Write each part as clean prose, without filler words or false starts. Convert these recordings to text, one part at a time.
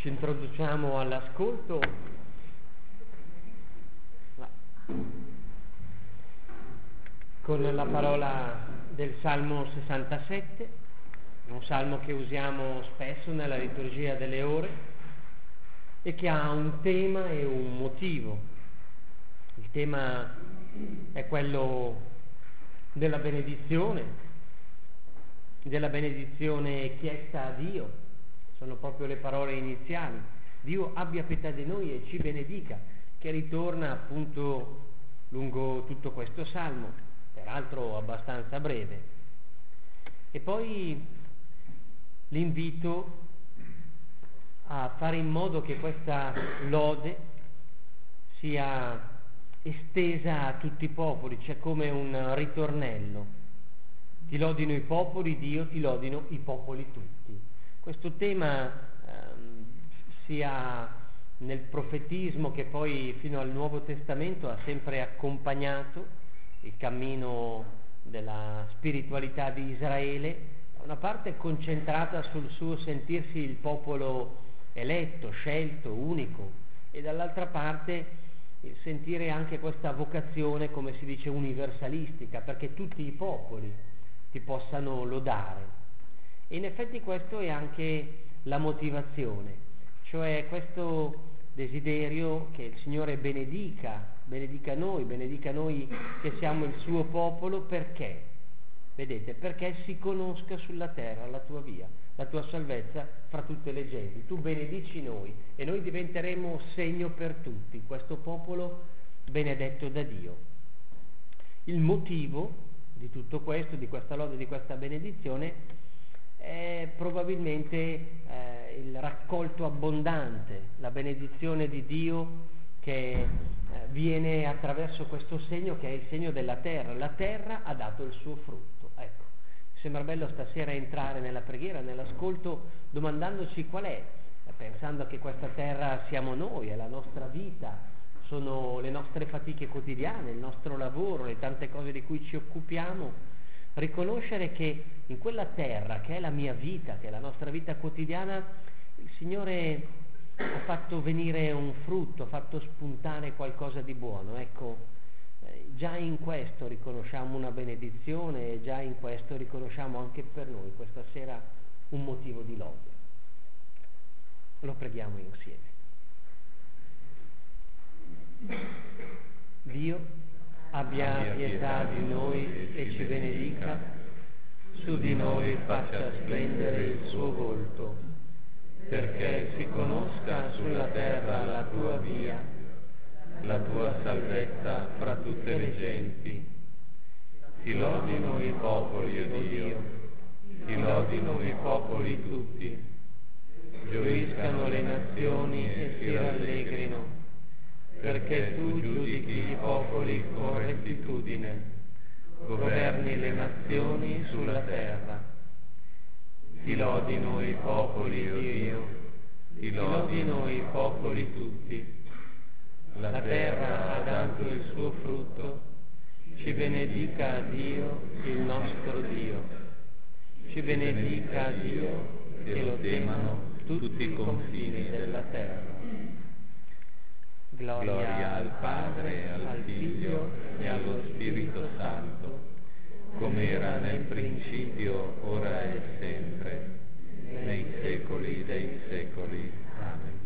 Ci introduciamo all'ascolto con la parola del Salmo 67, un salmo che usiamo spesso nella liturgia delle ore e che ha un tema e un motivo. Il tema è quello della benedizione chiesta a Dio. Sono proprio le parole iniziali: Dio abbia pietà di noi e ci benedica, che ritorna appunto lungo tutto questo salmo, peraltro abbastanza breve. E poi l'invito a fare in modo che questa lode sia estesa a tutti i popoli, cioè come un ritornello. Ti lodino i popoli, Dio, ti lodino i popoli tutti. Questo tema sia nel profetismo che poi fino al Nuovo Testamento ha sempre accompagnato il cammino della spiritualità di Israele, da una parte concentrata sul suo sentirsi il popolo eletto, scelto, unico, e dall'altra parte il sentire anche questa vocazione, come si dice, universalistica, perché tutti i popoli ti possano lodare. E in effetti questo è anche la motivazione, cioè questo desiderio che il Signore benedica noi che siamo il suo popolo. Perché? Vedete, perché si conosca sulla terra la tua via, la tua salvezza fra tutte le genti. Tu benedici noi e noi diventeremo segno per tutti, questo popolo benedetto da Dio. Il motivo di tutto questo, di questa lode, di questa benedizione, è probabilmente il raccolto abbondante, la benedizione di Dio che viene attraverso questo segno, che è il segno della terra. La terra ha dato il suo frutto. Ecco, mi sembra bello stasera entrare nella preghiera, nell'ascolto, domandandoci qual è, pensando che questa terra siamo noi, è la nostra vita, sono le nostre fatiche quotidiane, il nostro lavoro, le tante cose di cui ci occupiamo. Riconoscere che in quella terra, che è la mia vita, che è la nostra vita quotidiana, il Signore ha fatto venire un frutto, ha fatto spuntare qualcosa di buono. Ecco, già in questo riconosciamo una benedizione e già in questo riconosciamo anche per noi questa sera un motivo di lode. Lo preghiamo insieme. Dio abbia pietà di noi e ci benedica, su di noi faccia splendere il suo volto, perché si conosca sulla terra la tua via, la tua salvezza fra tutte le genti. Ti lodino i popoli, o Dio, ti lodino i popoli tutti, gioiscano le nazioni e si rallegrino, perché tu giudichi i popoli con rettitudine, governi le nazioni sulla terra. Ti lodino i popoli, o Dio, ti lodino i popoli tutti. La terra ha dato il suo frutto, ci benedica Dio, il nostro Dio. Ci benedica Dio, che lo temano tutti i confini della terra. Gloria al Padre, al Figlio e allo Spirito Santo, come era nel principio, ora e sempre, nei secoli dei secoli. Amen.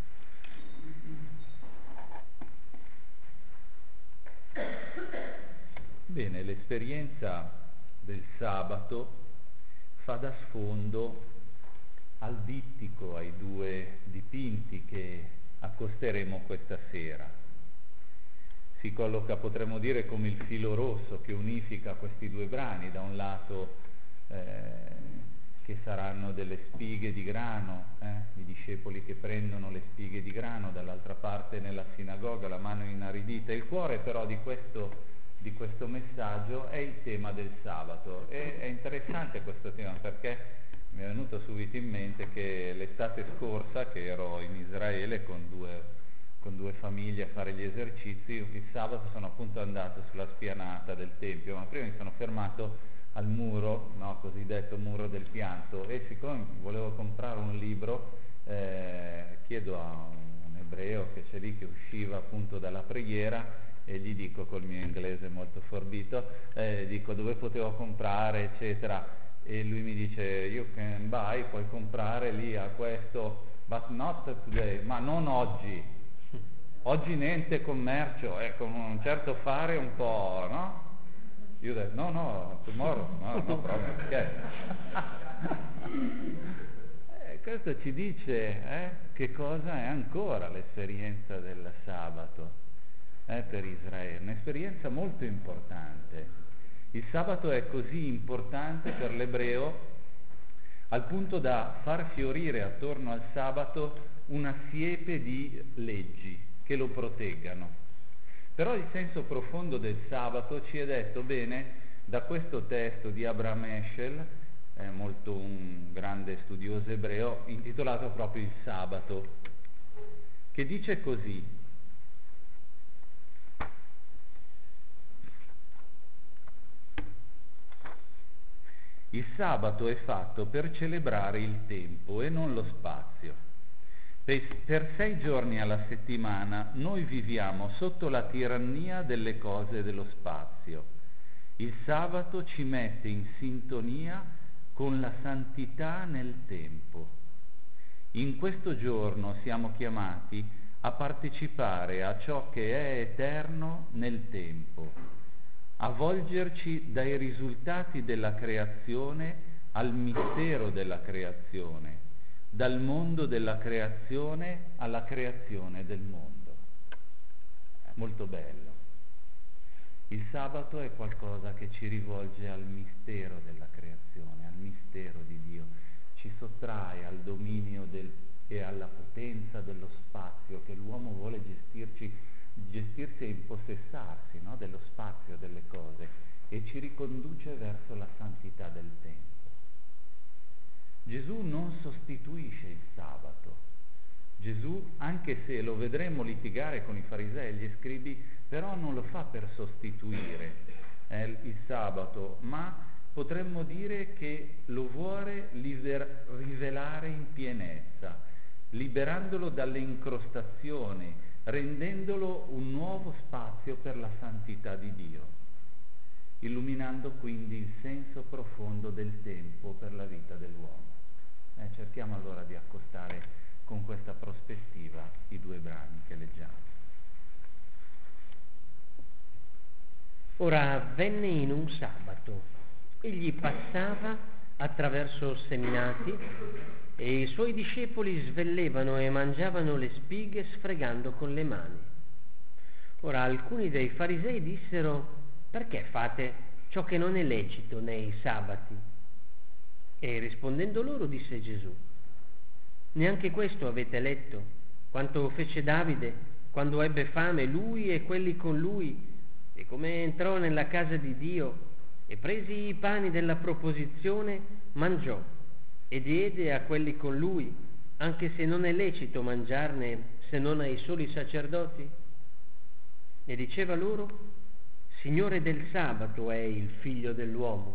Bene, l'esperienza del sabato fa da sfondo al dittico, ai due dipinti che accosteremo questa sera. Si colloca, potremmo dire, come il filo rosso che unifica questi due brani, da un lato che saranno delle spighe di grano, i discepoli che prendono le spighe di grano, dall'altra parte nella sinagoga la mano inaridita. Il cuore però di questo messaggio è il tema del sabato, e è interessante questo tema perché mi è venuto subito in mente che l'estate scorsa, che ero in Israele con due famiglie a fare gli esercizi, il sabato sono appunto andato sulla spianata del Tempio, ma prima mi sono fermato al muro, cosiddetto muro del pianto, e siccome volevo comprare un libro chiedo a un ebreo che c'è lì, che usciva appunto dalla preghiera, e gli dico col mio inglese molto forbito, dico dove potevo comprare eccetera, e lui mi dice you can buy, puoi comprare lì a questo, but not today, ma non oggi. Oggi niente commercio, con un certo fare un po', no? Io ho detto no, tomorrow, no problem, questo ci dice che cosa è ancora l'esperienza del sabato per Israele, un'esperienza molto importante. Il sabato è così importante per l'ebreo al punto da far fiorire attorno al sabato una siepe di leggi che lo proteggano. Però il senso profondo del sabato ci è detto bene da questo testo di Abraham Heschel, molto un grande studioso ebreo, intitolato proprio Il sabato, che dice così: il sabato è fatto per celebrare il tempo e non lo spazio. Per 6 giorni alla settimana noi viviamo sotto la tirannia delle cose dello spazio. Il sabato ci mette in sintonia con la santità nel tempo. In questo giorno siamo chiamati a partecipare a ciò che è eterno nel tempo, a volgerci dai risultati della creazione al mistero della creazione, dal mondo della creazione alla creazione del mondo. È molto bello. Il sabato è qualcosa che ci rivolge al mistero della creazione, al mistero di Dio, ci sottrae al dominio e alla potenza dello spazio che l'uomo vuole gestirsi e impossessarsi, no? Dello spazio, delle cose, e ci riconduce verso la santità del tempo. Gesù non sostituisce il sabato. Gesù, anche se lo vedremo litigare con i farisei e gli scribi, però non lo fa per sostituire il sabato, ma potremmo dire che lo vuole rivelare in pienezza, liberandolo dalle incrostazioni, rendendolo un nuovo spazio per la santità di Dio, illuminando quindi il senso profondo del tempo per la vita dell'uomo. Cerchiamo allora di accostare con questa prospettiva i 2 brani che leggiamo. Ora avvenne in un sabato, egli passava attraverso seminati e i suoi discepoli svellevano e mangiavano le spighe sfregando con le mani. Ora alcuni dei farisei dissero: perché fate ciò che non è lecito nei sabati? E rispondendo loro disse Gesù: neanche questo avete letto, quanto fece Davide quando ebbe fame, lui e quelli con lui, e come entrò nella casa di Dio e presi i pani della proposizione mangiò e diede a quelli con lui, anche se non è lecito mangiarne se non ai soli sacerdoti? E diceva loro: Signore del sabato è il figlio dell'uomo.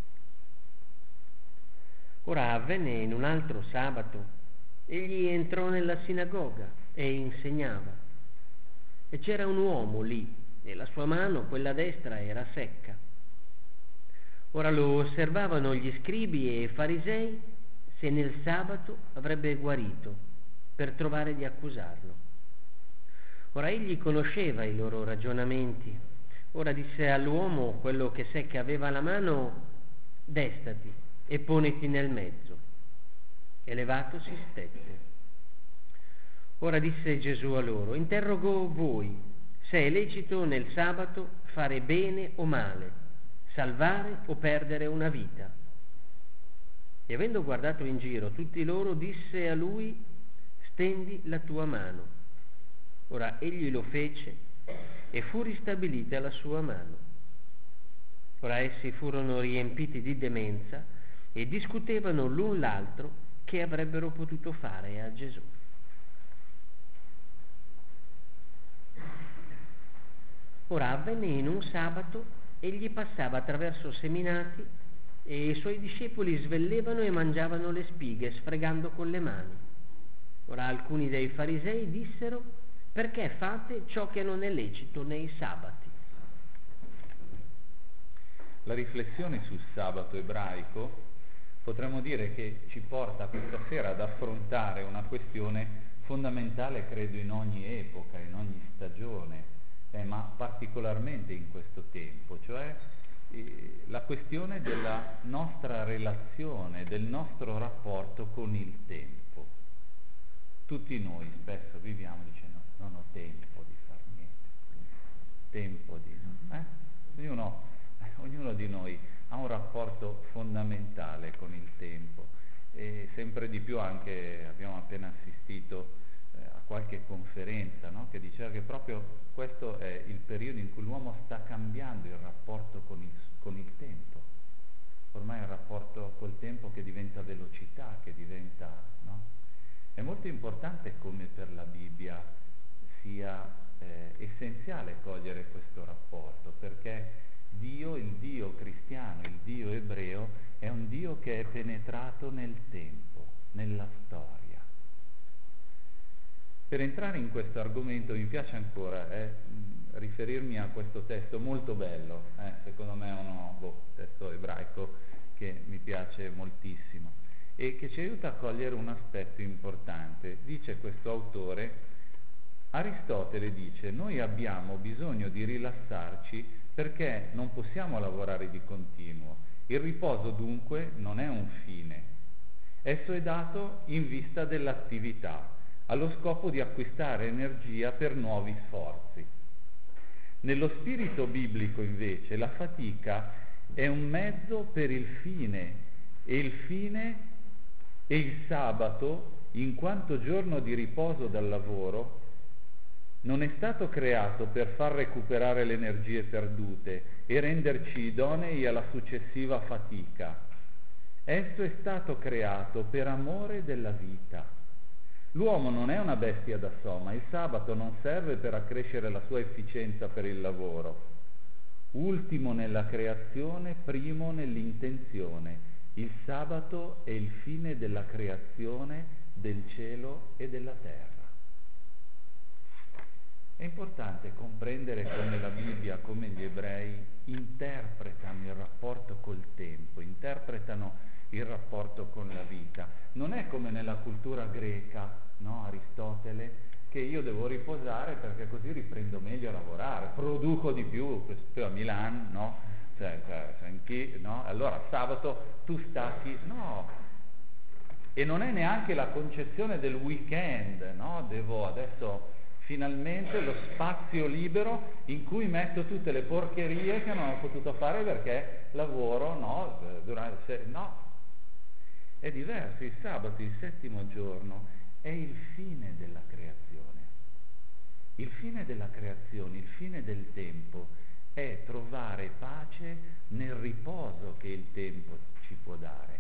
Ora avvenne in un altro sabato, egli entrò nella sinagoga e insegnava, e c'era un uomo lì, e la sua mano, quella destra, era secca. Ora lo osservavano gli scribi e i farisei se nel sabato avrebbe guarito, per trovare di accusarlo. Ora egli conosceva i loro ragionamenti. Ora disse all'uomo, quello che secca aveva la mano: destati e poniti nel mezzo. E levatosi stette. Ora disse Gesù a loro: interrogo voi, se è lecito nel sabato fare bene o male, salvare o perdere una vita. E avendo guardato in giro tutti loro, disse a lui: stendi la tua mano. Ora egli lo fece e fu ristabilita la sua mano. Ora essi furono riempiti di demenza e discutevano l'un l'altro che avrebbero potuto fare a Gesù. Ora avvenne in un sabato, egli passava attraverso seminati e i suoi discepoli svellevano e mangiavano le spighe sfregando con le mani. Ora alcuni dei farisei dissero: perché fate ciò che non è lecito nei sabati? La riflessione sul sabato ebraico potremmo dire che ci porta questa sera ad affrontare una questione fondamentale, credo, in ogni epoca, in ogni stagione, ma particolarmente in questo tempo, cioè la questione della nostra relazione, del nostro rapporto con il tempo. Tutti noi spesso viviamo dicendo: non ho tempo di far niente, tempo di... Ognuno di noi ha un rapporto fondamentale con il tempo, e sempre di più anche abbiamo appena assistito a qualche conferenza, no? Che diceva che proprio questo è il periodo in cui l'uomo sta cambiando il rapporto con il tempo. Ormai è un rapporto col tempo che diventa velocità, che diventa... no? È molto importante come per la Bibbia sia essenziale cogliere questo rapporto, perché Dio, il Dio cristiano, il Dio ebreo, è un Dio che è penetrato nel tempo, nella storia. Per entrare in questo argomento mi piace ancora riferirmi a questo testo molto bello, secondo me è un testo ebraico che mi piace moltissimo e che ci aiuta a cogliere un aspetto importante. Dice questo autore, Aristotele dice: noi abbiamo bisogno di rilassarci perché non possiamo lavorare di continuo. Il riposo dunque non è un fine. Esso è dato in vista dell'attività, allo scopo di acquistare energia per nuovi sforzi. Nello spirito biblico invece la fatica è un mezzo per il fine e il sabato, in quanto giorno di riposo dal lavoro, non è stato creato per far recuperare le energie perdute e renderci idonei alla successiva fatica. Esso è stato creato per amore della vita. L'uomo non è una bestia da soma, il sabato non serve per accrescere la sua efficienza per il lavoro. Ultimo nella creazione, primo nell'intenzione. Il sabato è il fine della creazione del cielo e della terra. È importante comprendere come la Bibbia, come gli ebrei interpretano il rapporto col tempo, interpretano il rapporto con la vita. Non è come nella cultura greca, no? Aristotele, che io devo riposare perché così riprendo meglio a lavorare, produco di più, a Milano, no? No? Allora sabato tu stacchi, no. E non è neanche la concezione del weekend, no? Devo adesso... finalmente lo spazio libero in cui metto tutte le porcherie che non ho potuto fare perché lavoro, no? No, è diverso. Il sabato, il settimo giorno, è il fine della creazione. Il fine della creazione, il fine del tempo è trovare pace nel riposo che il tempo ci può dare.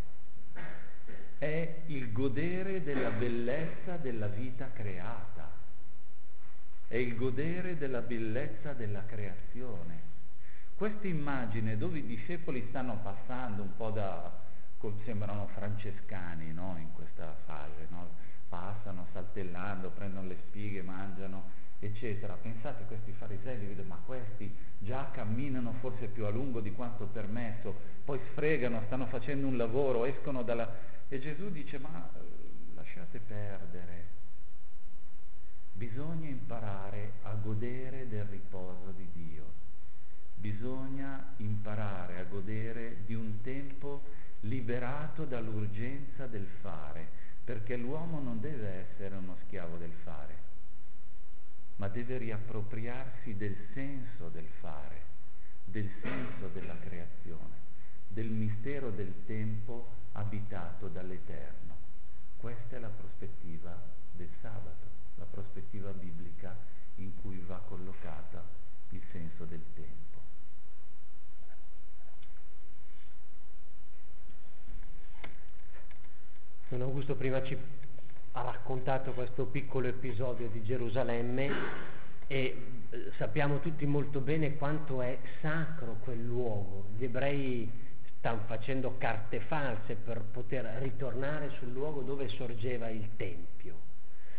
È il godere della bellezza della vita creata. È il godere della bellezza della creazione. Questa immagine dove i discepoli stanno passando un po' sembrano francescani, no? In questa fase, no? Passano saltellando, prendono le spighe, mangiano, eccetera. Pensate, questi farisei, ma questi già camminano forse più a lungo di quanto permesso, poi sfregano, stanno facendo un lavoro, escono dalla... E Gesù dice: ma lasciate perdere. Bisogna imparare a godere del riposo di Dio, bisogna imparare a godere di un tempo liberato dall'urgenza del fare, perché l'uomo non deve essere uno schiavo del fare, ma deve riappropriarsi del senso del fare, del senso della creazione, del mistero del tempo abitato dall'Eterno. Questa è la prospettiva del sabato, la prospettiva biblica in cui va collocata il senso del tempo. Don Augusto prima ci ha raccontato questo piccolo episodio di Gerusalemme e sappiamo tutti molto bene quanto è sacro quel luogo. Gli ebrei stanno facendo carte false per poter ritornare sul luogo dove sorgeva il Tempio.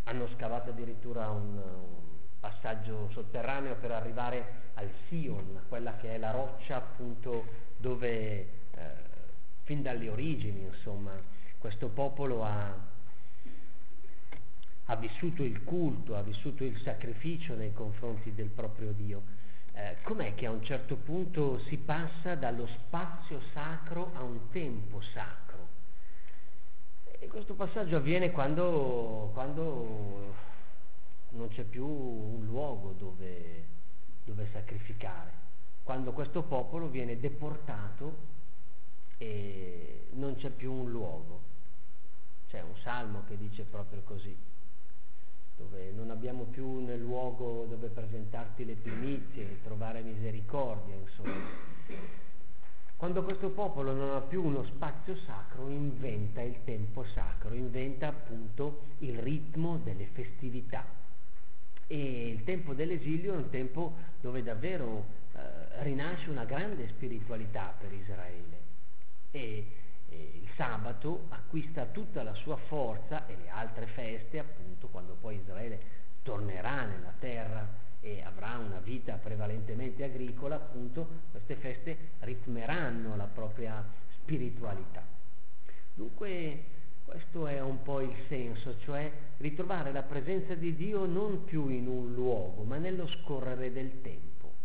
hanno scavato addirittura un passaggio sotterraneo per arrivare al Sion, quella che è la roccia appunto dove fin dalle origini, insomma, questo popolo ha vissuto il culto, ha vissuto il sacrificio nei confronti del proprio Dio. Com'è che a un certo punto si passa dallo spazio sacro a un tempo sacro? E questo passaggio avviene quando non c'è più un luogo dove sacrificare, quando questo popolo viene deportato e non c'è più un luogo. C'è un salmo che dice proprio così, dove non abbiamo più nel luogo dove presentarti le primizie, trovare misericordia, insomma. Quando questo popolo non ha più uno spazio sacro, inventa il tempo sacro, inventa appunto il ritmo delle festività. E il tempo dell'esilio è un tempo dove davvero rinasce una grande spiritualità per Israele. E il sabato acquista tutta la sua forza, e le altre feste appunto quando poi Israele tornerà nella terra e avrà una vita prevalentemente agricola, appunto queste feste ritmeranno la propria spiritualità. Dunque questo è un po' il senso, cioè ritrovare la presenza di Dio non più in un luogo ma nello scorrere del tempo.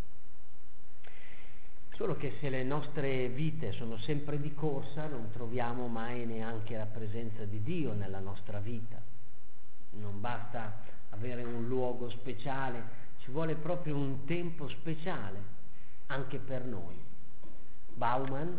Solo che se le nostre vite sono sempre di corsa non troviamo mai neanche la presenza di Dio nella nostra vita. Non basta avere un luogo speciale, ci vuole proprio un tempo speciale anche per noi. Bauman,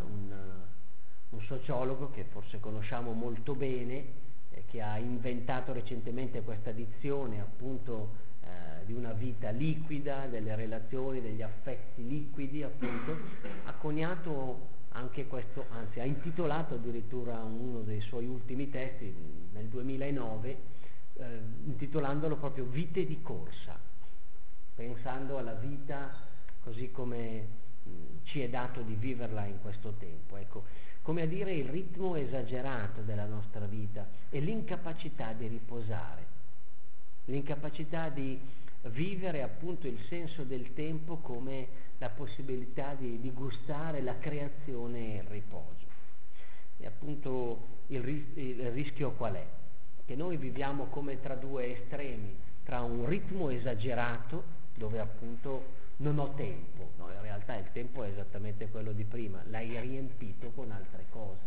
un sociologo che forse conosciamo molto bene, che ha inventato recentemente questa dizione appunto di una vita liquida, delle relazioni, degli affetti liquidi, appunto, ha coniato anche questo, anzi ha intitolato addirittura uno dei suoi ultimi testi nel 2009, intitolandolo proprio Vite di corsa, pensando alla vita così come ci è dato di viverla in questo tempo. Ecco, come a dire il ritmo esagerato della nostra vita e l'incapacità di riposare, l'incapacità di vivere appunto il senso del tempo come la possibilità di gustare la creazione e il riposo. E appunto il rischio qual è? Che noi viviamo come tra due estremi, tra un ritmo esagerato dove appunto non ho tempo, no, in realtà il tempo è esattamente quello di prima, l'hai riempito con altre cose,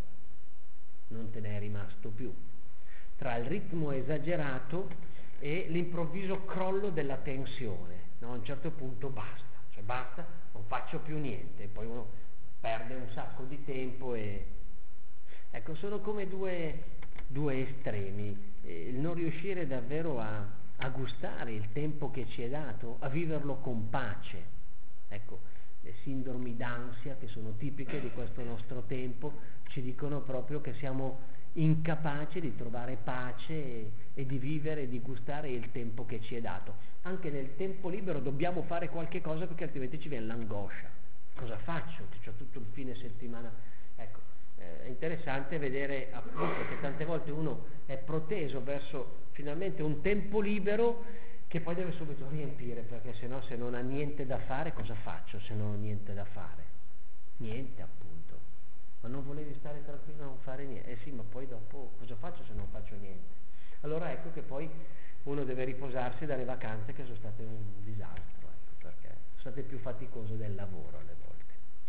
non te ne è rimasto più. Tra il ritmo esagerato e l'improvviso crollo della tensione, no? A un certo punto basta, non faccio più niente, e poi uno perde un sacco di tempo e ecco, sono come due estremi, il non riuscire davvero a gustare il tempo che ci è dato, a viverlo con pace. Ecco, le sindromi d'ansia che sono tipiche di questo nostro tempo ci dicono proprio che siamo incapaci di trovare pace e di vivere e di gustare il tempo che ci è dato. Anche nel tempo libero dobbiamo fare qualche cosa perché altrimenti ci viene l'angoscia. Cosa faccio? Che ho tutto il fine settimana. Ecco, è interessante vedere appunto che tante volte uno è proteso verso finalmente un tempo libero che poi deve subito riempire, perché sennò se non ha niente da fare cosa faccio se non ho niente da fare? Niente appunto. Ma non volevi stare tranquillo a non fare niente? Sì, ma poi dopo cosa faccio se non faccio niente? Allora ecco che poi uno deve riposarsi dalle vacanze che sono state un disastro, ecco, perché sono state più faticose del lavoro alle volte.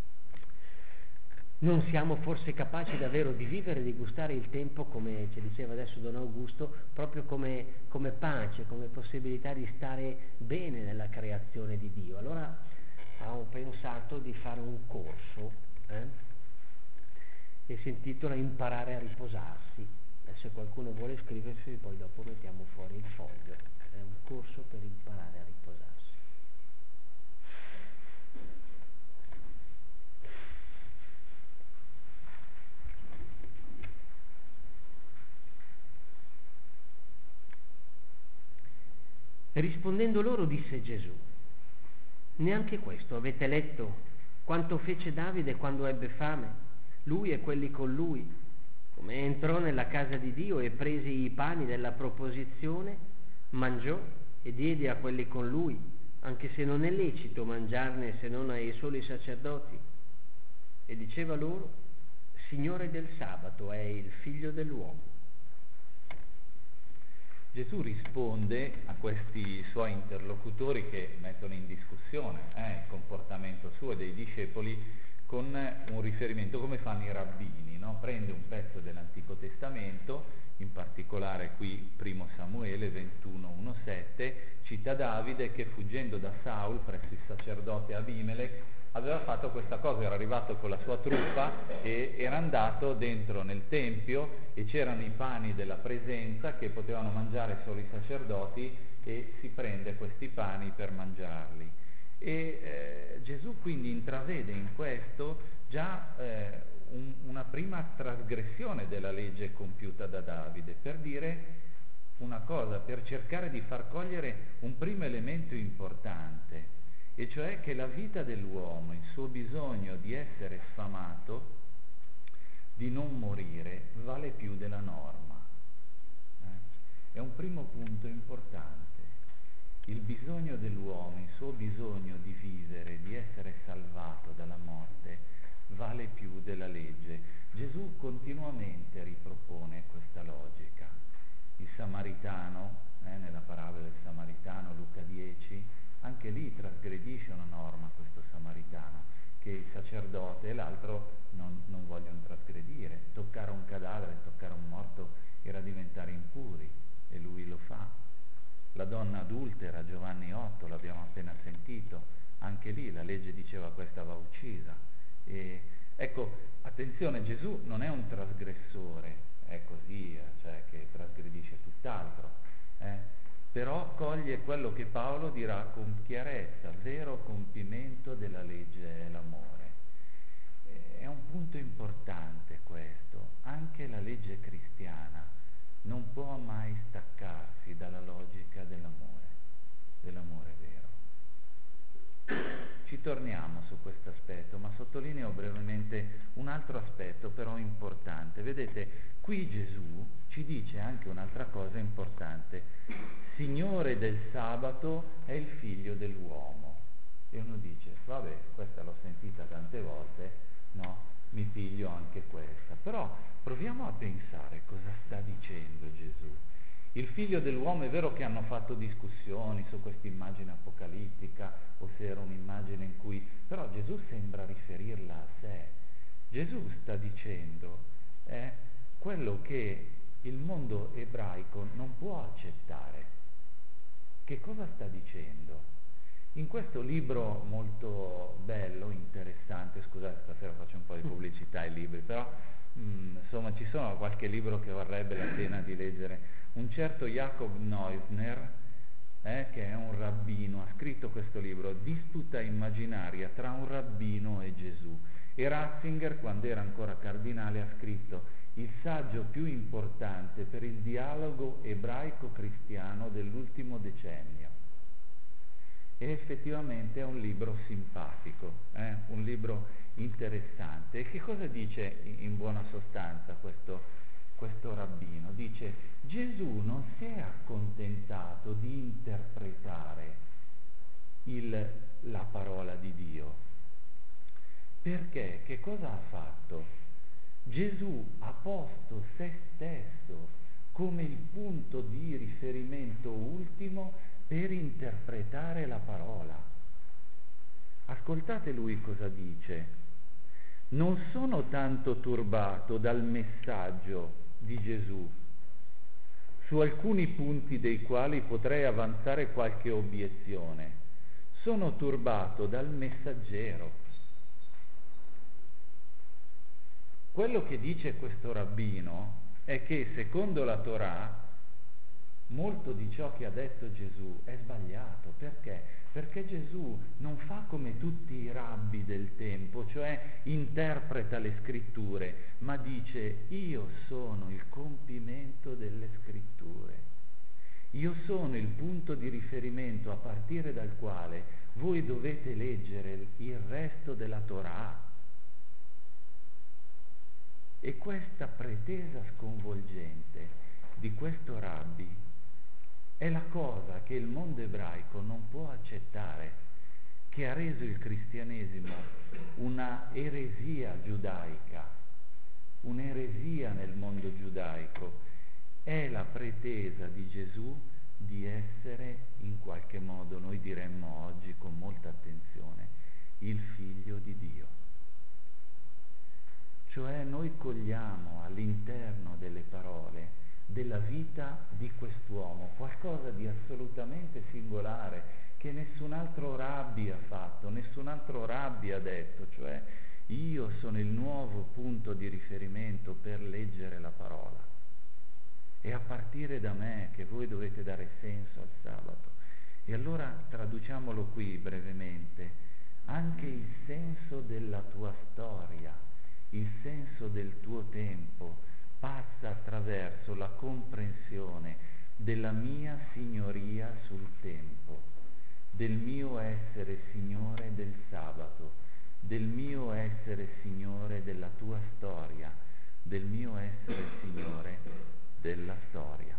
Non siamo forse capaci davvero di vivere, di gustare il tempo, come ci diceva adesso Don Augusto, proprio come pace, come possibilità di stare bene nella creazione di Dio. Allora avevamo pensato di fare un corso, che si intitola Imparare a riposarsi. Se qualcuno vuole iscriversi, poi dopo mettiamo fuori il foglio. È un corso per imparare a riposarsi. Rispondendo loro disse Gesù: neanche questo avete letto, quanto fece Davide quando ebbe fame, lui e quelli con lui, come entrò nella casa di Dio e presi i pani della proposizione, Mangiò e diede a quelli con lui, anche se non è lecito mangiarne se non ai soli sacerdoti. E diceva loro: Signore del sabato è il Figlio dell'uomo. Gesù risponde a questi suoi interlocutori che mettono in discussione il comportamento suo e dei discepoli con un riferimento, come fanno i rabbini, no? Prende un pezzo dell'Antico Testamento, in particolare qui 1 Samuele 21:1-7, cita Davide che fuggendo da Saul presso il sacerdote Abimelech aveva fatto questa cosa, era arrivato con la sua truppa e era andato dentro nel tempio e c'erano i pani della presenza che potevano mangiare solo i sacerdoti e si prende questi pani per mangiarli. E Gesù quindi intravede in questo già una prima trasgressione della legge compiuta da Davide, per dire una cosa, per cercare di far cogliere un primo elemento importante, e cioè che la vita dell'uomo, il suo bisogno di essere sfamato, di non morire, vale più della norma. È un primo punto importante. Il bisogno dell'uomo, il suo bisogno di vivere, di essere salvato dalla morte, vale più della legge. Gesù continuamente ripropone questa logica. Il Samaritano, nella parabola del Samaritano, Luca 10, anche lì trasgredisce una norma questo Samaritano, che il sacerdote e l'altro non vogliono trasgredire. Toccare un cadavere, toccare un morto era diventare impuri, e lui lo fa. La donna adultera, Giovanni 8, l'abbiamo appena sentito, anche lì la legge diceva questa va uccisa. E ecco, attenzione, Gesù non è un trasgressore, è così, cioè che trasgredisce tutt'altro, però coglie quello che Paolo dirà con chiarezza: vero compimento della legge è l'amore. È un punto importante questo. Anche la legge cristiana non può mai staccarsi dalla logica dell'amore vero. Ci torniamo su questo aspetto, ma sottolineo brevemente un altro aspetto però importante. Vedete, qui Gesù ci dice anche un'altra cosa importante: Signore del sabato è il Figlio dell'uomo. E uno dice: vabbè, questa l'ho sentita tante volte, no? Mi piglio anche questa. Però proviamo a pensare cosa sta dicendo Gesù. Il Figlio dell'uomo, è vero che hanno fatto discussioni su questa immagine apocalittica o se era un'immagine in cui, però Gesù sembra riferirla a sé. Gesù sta dicendo quello che il mondo ebraico non può accettare. Che cosa sta dicendo? In questo libro molto bello, interessante, scusate, stasera faccio un po' di pubblicità ai libri, però insomma ci sono qualche libro che varrebbe la pena di leggere. Un certo Jacob Neusner, che è un rabbino, ha scritto questo libro, Disputa immaginaria tra un rabbino e Gesù. E Ratzinger, quando era ancora cardinale, ha scritto il saggio più importante per il dialogo ebraico-cristiano dell'ultimo decennio. E effettivamente è un libro simpatico, un libro interessante. E che cosa dice in buona sostanza questo rabbino? Dice: Gesù non si è accontentato di interpretare la parola di Dio, perché che cosa ha fatto? Gesù ha posto se stesso come il punto di riferimento ultimo per interpretare la parola. Ascoltate lui cosa dice: non sono tanto turbato dal messaggio di Gesù, su alcuni punti dei quali potrei avanzare qualche obiezione, sono turbato dal messaggero. Quello che dice questo rabbino è che secondo la Torah molto di ciò che ha detto Gesù è sbagliato. Perché? Perché Gesù non fa come tutti i rabbi del tempo, cioè interpreta le scritture, ma dice: io sono il compimento delle scritture, io sono il punto di riferimento a partire dal quale voi dovete leggere il resto della Torah. E questa pretesa sconvolgente di questo rabbi È la cosa che il mondo ebraico non può accettare, che ha reso il cristianesimo una eresia giudaica, un'eresia nel mondo giudaico. È la pretesa di Gesù di essere, in qualche modo, noi diremmo oggi con molta attenzione, il figlio di Dio. Cioè noi cogliamo all'interno delle parole della vita di quest'uomo qualcosa di assolutamente singolare, che nessun altro rabbi ha fatto, nessun altro rabbi ha detto, cioè io sono il nuovo punto di riferimento per leggere la parola. È a partire da me che voi dovete dare senso al sabato. E allora traduciamolo qui brevemente: anche il senso della tua storia, il senso del tuo tempo passa attraverso la comprensione della mia signoria sul tempo, del mio essere Signore del sabato, del mio essere Signore della tua storia, del mio essere Signore della storia.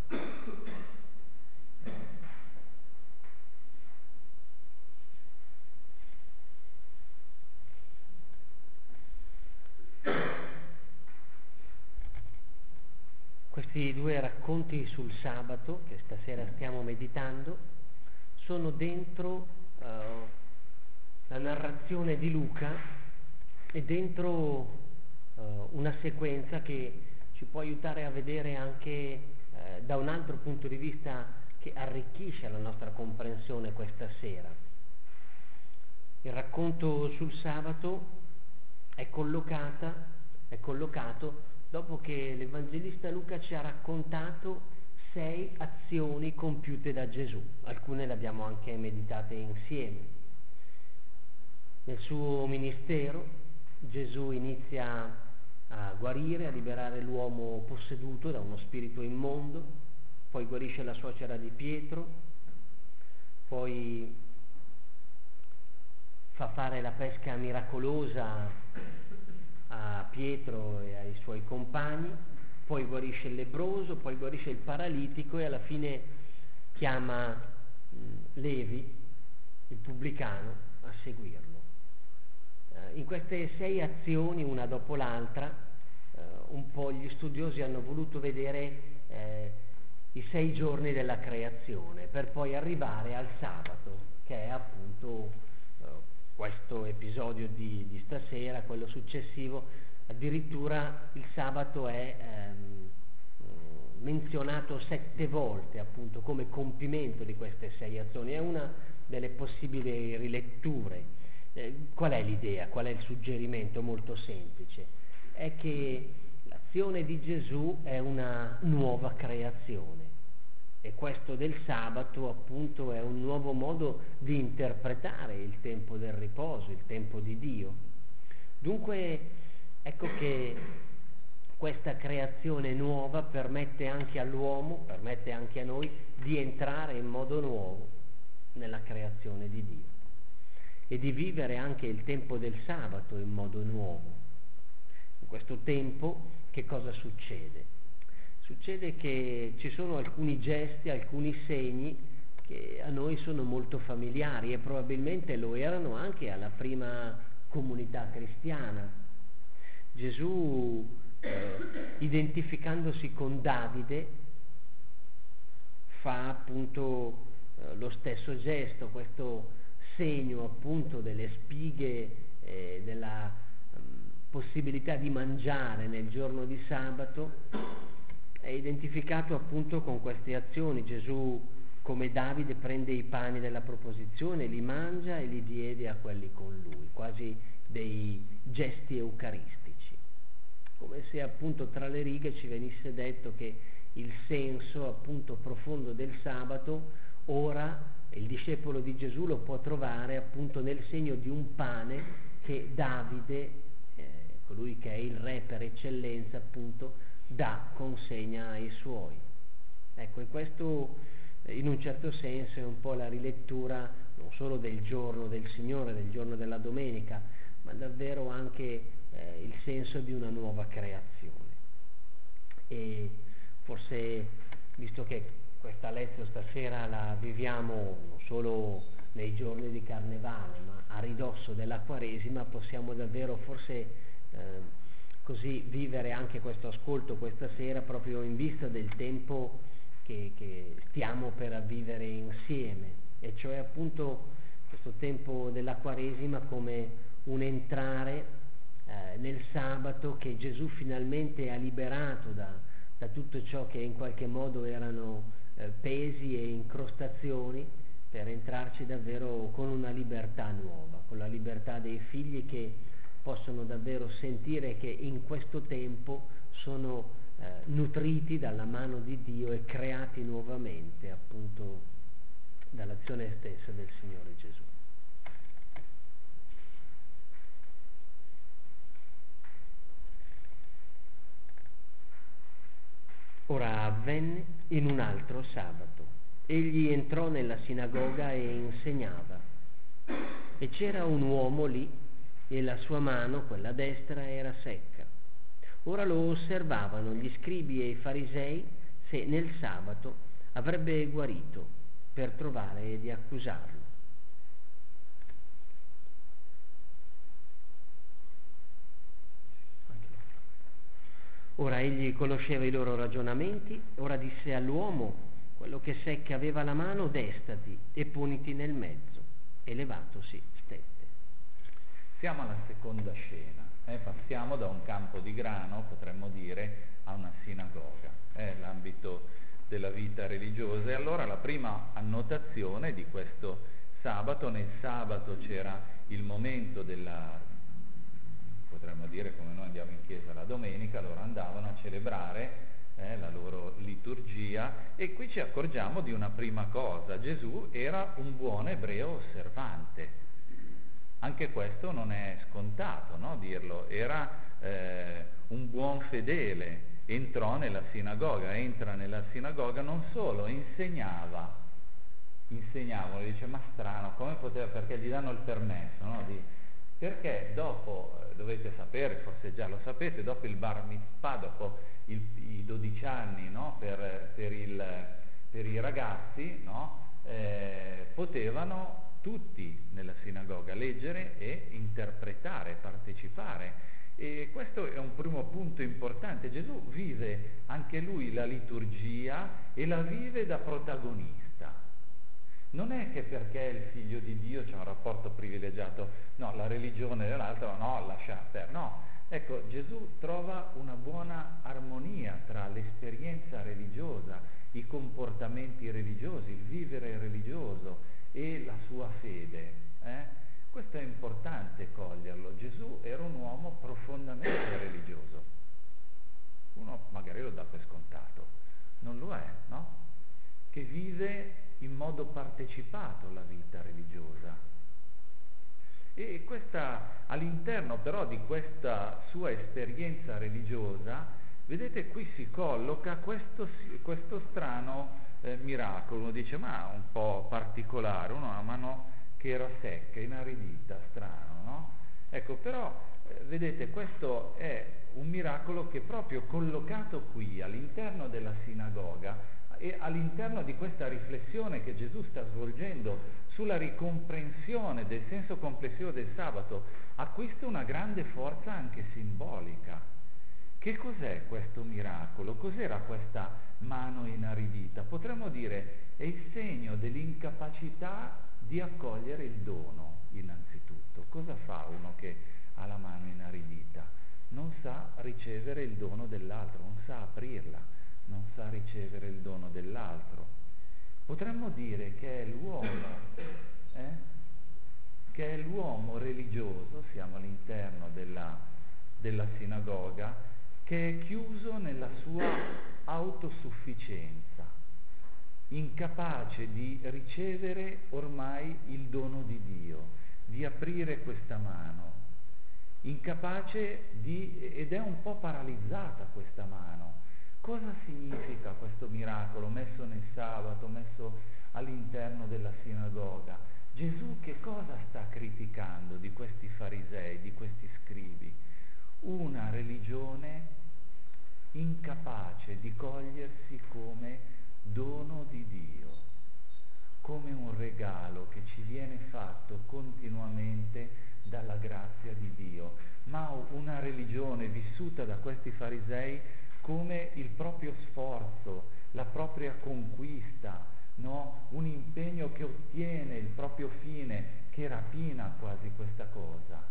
Questi due racconti sul sabato che stasera stiamo meditando sono dentro la narrazione di Luca e dentro una sequenza che ci può aiutare a vedere anche da un altro punto di vista che arricchisce la nostra comprensione questa sera. Il racconto sul sabato è collocato dopo che l'Evangelista Luca ci ha raccontato 6 azioni compiute da Gesù. Alcune le abbiamo anche meditate insieme. Nel suo ministero Gesù inizia a guarire, a liberare l'uomo posseduto da uno spirito immondo, poi guarisce la suocera di Pietro, poi fa fare la pesca miracolosa a Pietro e ai suoi compagni, poi guarisce il lebbroso, poi guarisce il paralitico e alla fine chiama Levi, il pubblicano, a seguirlo. In queste 6 azioni, una dopo l'altra, un po' gli studiosi hanno voluto vedere i 6 giorni della creazione, per poi arrivare al sabato, che è appunto questo episodio di stasera, quello successivo. Addirittura il sabato è menzionato 7 volte appunto come compimento di queste 6 azioni. È una delle possibili riletture. Qual è l'idea? Qual è il suggerimento? Molto semplice. È che l'azione di Gesù è una nuova creazione. E questo del sabato appunto è un nuovo modo di interpretare il tempo del riposo, il tempo di Dio. Dunque ecco che questa creazione nuova permette anche all'uomo, permette anche a noi di entrare in modo nuovo nella creazione di Dio e di vivere anche il tempo del sabato in modo nuovo. In questo tempo che cosa succede? Succede che ci sono alcuni gesti, alcuni segni che a noi sono molto familiari e probabilmente lo erano anche alla prima comunità cristiana. Gesù, identificandosi con Davide, fa appunto lo stesso gesto, questo segno appunto delle spighe, della possibilità di mangiare nel giorno di sabato. È identificato appunto con queste azioni. Gesù, come Davide, prende i pani della proposizione, li mangia e li diede a quelli con lui, quasi dei gesti eucaristici, come se appunto tra le righe ci venisse detto che il senso appunto profondo del sabato ora il discepolo di Gesù lo può trovare appunto nel segno di un pane che Davide, colui che è il re per eccellenza appunto, consegna ai suoi. Ecco, e questo in un certo senso è un po' la rilettura non solo del giorno del Signore, del giorno della domenica, ma davvero anche il senso di una nuova creazione. E forse, visto che questa lezione stasera la viviamo non solo nei giorni di Carnevale, ma a ridosso della Quaresima possiamo davvero forse così vivere anche questo ascolto questa sera proprio in vista del tempo che stiamo per vivere insieme, e cioè appunto questo tempo della Quaresima come un entrare nel sabato che Gesù finalmente ha liberato da tutto ciò che in qualche modo erano pesi e incrostazioni, per entrarci davvero con una libertà nuova, con la libertà dei figli che possono davvero sentire che in questo tempo sono nutriti dalla mano di Dio e creati nuovamente appunto dall'azione stessa del Signore Gesù. Ora avvenne in un altro sabato. Egli entrò nella sinagoga e insegnava. E c'era un uomo lì e la sua mano, quella destra, era secca. Ora lo osservavano gli scribi e i farisei se nel sabato avrebbe guarito, per trovare di accusarlo. Ora egli conosceva i loro ragionamenti, ora disse all'uomo, quello che secca aveva la mano, destati e poniti nel mezzo. E levatosi stette. Siamo alla seconda scena, passiamo da un campo di grano, potremmo dire, a una sinagoga, l'ambito della vita religiosa. E allora la prima annotazione di questo sabato, nel sabato c'era il momento potremmo dire come noi andiamo in chiesa la domenica, loro andavano a celebrare la loro liturgia, e qui ci accorgiamo di una prima cosa: Gesù era un buon ebreo osservante. Anche questo non è scontato, no? Dirlo. Era un buon fedele, entra nella sinagoga, non solo insegnava, dice, ma strano, come poteva, perché gli danno il permesso, no? Perché dopo, dovete sapere, forse già lo sapete, dopo il bar mitzvah, dopo i 12 anni, no? per i ragazzi, no? Potevano tutti nella sinagoga leggere e interpretare, partecipare. E questo è un primo punto importante. Gesù vive anche lui la liturgia e la vive da protagonista. Non è che perché è il figlio di Dio c'è un rapporto privilegiato, no, la religione dell'altro, no, lascia perdere, no. Ecco, Gesù trova una buona armonia tra l'esperienza religiosa, i comportamenti religiosi, il vivere religioso e la sua fede. Questo è importante coglierlo. Gesù era un uomo profondamente religioso. Uno magari lo dà per scontato, non lo è, no? Che vive in modo partecipato la vita religiosa. E all'interno però di questa sua esperienza religiosa, vedete, qui si colloca questo strano miracolo. Uno dice, ma un po' particolare, uno ha una mano che era secca, inaridita, strano, no? Ecco, però vedete, questo è un miracolo che proprio collocato qui all'interno della sinagoga e all'interno di questa riflessione che Gesù sta svolgendo sulla ricomprensione del senso complessivo del sabato, acquista una grande forza anche simbolica. Che cos'è questo miracolo? Cos'era questa mano inaridita? Potremmo dire è il segno dell'incapacità di accogliere il dono, innanzitutto. Cosa fa uno che ha la mano inaridita? Non sa ricevere il dono dell'altro, non sa aprirla, non sa ricevere il dono dell'altro. Potremmo dire che è l'uomo religioso, siamo all'interno della sinagoga, che è chiuso nella sua autosufficienza, incapace di ricevere ormai il dono di Dio, di aprire questa mano, incapace ed è un po' paralizzata questa mano. Cosa significa questo miracolo messo nel sabato, messo all'interno della sinagoga? Gesù che cosa sta criticando di questi farisei, di questi scribi? Una religione incapace di cogliersi come dono di Dio, come un regalo che ci viene fatto continuamente dalla grazia di Dio, ma una religione vissuta da questi farisei come il proprio sforzo, la propria conquista, no? Un impegno che ottiene il proprio fine, che rapina quasi questa cosa.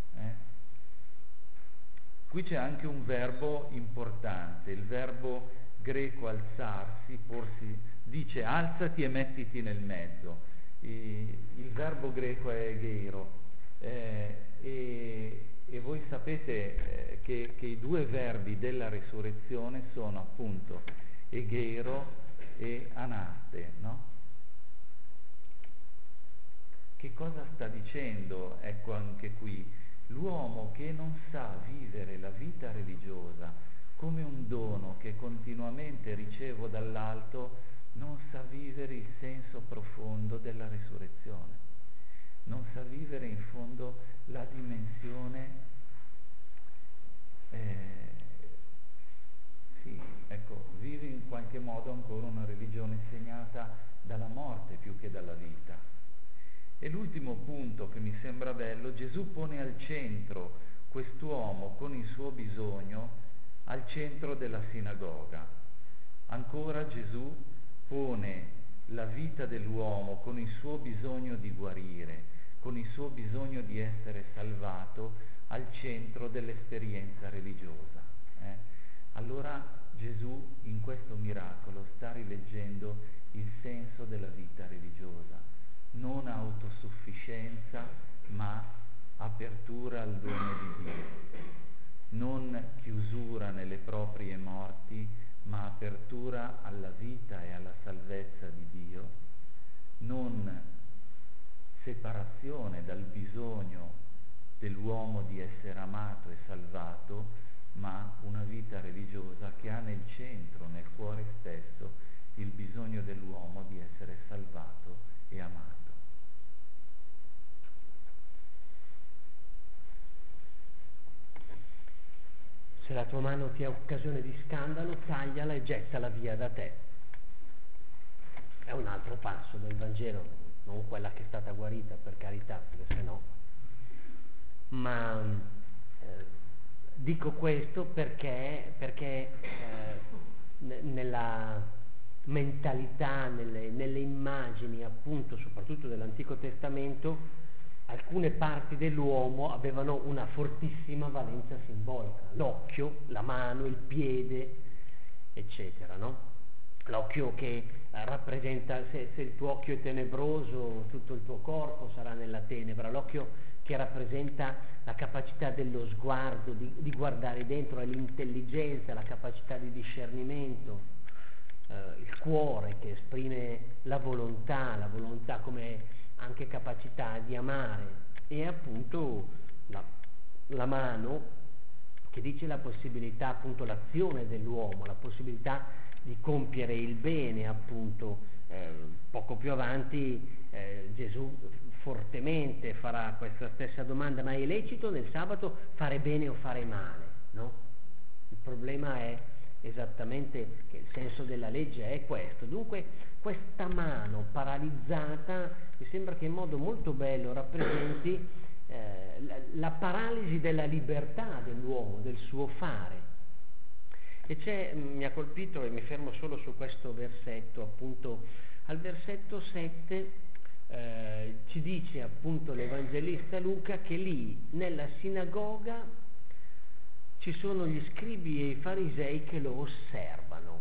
Qui c'è anche un verbo importante, il verbo greco alzarsi, porsi, dice alzati e mettiti nel mezzo. Il verbo greco è egeiro, e voi sapete che i due verbi della resurrezione sono appunto egeiro e anaste, no? Che cosa sta dicendo? Ecco anche qui, l'uomo che non sa vivere la vita religiosa come un dono che continuamente ricevo dall'alto, non sa vivere il senso profondo della resurrezione, non sa vivere in fondo la dimensione, vive in qualche modo ancora una religione segnata dalla morte più che dalla vita. E l'ultimo punto che mi sembra bello, Gesù pone al centro quest'uomo con il suo bisogno, al centro della sinagoga. Ancora Gesù pone la vita dell'uomo con il suo bisogno di guarire, con il suo bisogno di essere salvato al centro dell'esperienza religiosa. Allora Gesù in questo miracolo sta rileggendo il senso della vita religiosa, non autosufficienza ma apertura al dono di Dio, non chiusura nelle proprie morti ma apertura alla vita e alla salvezza di Dio, non separazione dal bisogno dell'uomo di essere amato e salvato, ma una vita religiosa che ha nel centro, nel cuore stesso, il bisogno dell'uomo di essere salvato e amato. Se la tua mano ti è occasione di scandalo, tagliala e gettala via da te. È un altro passo del Vangelo, non quella che è stata guarita, per carità, perché se no. Ma dico questo perché nella mentalità, nelle immagini appunto, soprattutto dell'Antico Testamento, alcune parti dell'uomo avevano una fortissima valenza simbolica, l'occhio, la mano, il piede, eccetera, no? L'occhio che rappresenta, se il tuo occhio è tenebroso, tutto il tuo corpo sarà nella tenebra, l'occhio che rappresenta la capacità dello sguardo, di guardare dentro, l'intelligenza, la capacità di discernimento, il cuore che esprime la volontà come anche capacità di amare, e appunto la mano che dice la possibilità, appunto l'azione dell'uomo, la possibilità di compiere il bene, appunto. Poco più avanti Gesù fortemente farà questa stessa domanda: ma è lecito nel sabato fare bene o fare male? No? Il problema è esattamente che il senso della legge è questo. Dunque questa mano paralizzata mi sembra che in modo molto bello rappresenti la paralisi della libertà dell'uomo, del suo fare. E mi ha colpito, e mi fermo solo su questo versetto, appunto al versetto 7 ci dice appunto l'Evangelista Luca che lì nella sinagoga ci sono gli scribi e i farisei che lo osservano,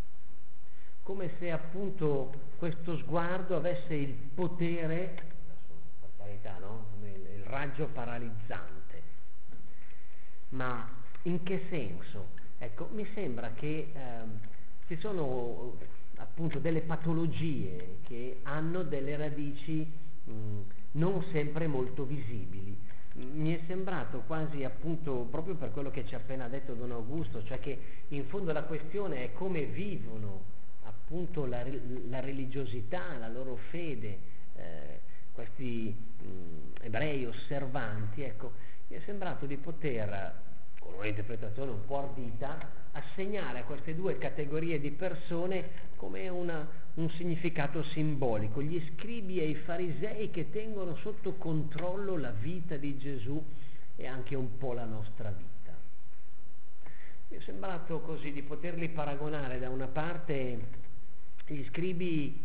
come se appunto questo sguardo avesse il potere, per carità, no? Il raggio paralizzante. Ma in che senso? Ecco, mi sembra che ci sono appunto delle patologie che hanno delle radici non sempre molto visibili. Mi è sembrato quasi, appunto, proprio per quello che ci ha appena detto Don Augusto, cioè che in fondo la questione è come vivono appunto la religiosità, la loro fede, questi ebrei osservanti. Ecco, mi è sembrato di poter con un'interpretazione un po' ardita, assegnare a queste due categorie di persone come un significato simbolico, gli scribi e i farisei che tengono sotto controllo la vita di Gesù e anche un po' la nostra vita. Mi è sembrato così di poterli paragonare da una parte gli scribi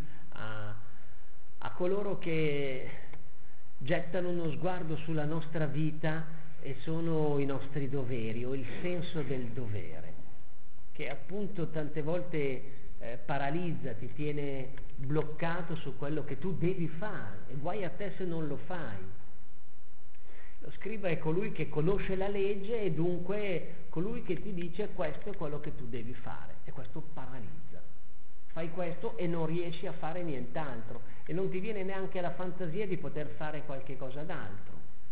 a coloro che gettano uno sguardo sulla nostra vita e sono i nostri doveri o il senso del dovere, che appunto tante volte paralizza, ti tiene bloccato su quello che tu devi fare e guai a te se non lo fai. Lo scriba è colui che conosce la legge e dunque colui che ti dice questo è quello che tu devi fare, e questo paralizza. Fai questo e non riesci a fare nient'altro e non ti viene neanche la fantasia di poter fare qualche cosa d'altro.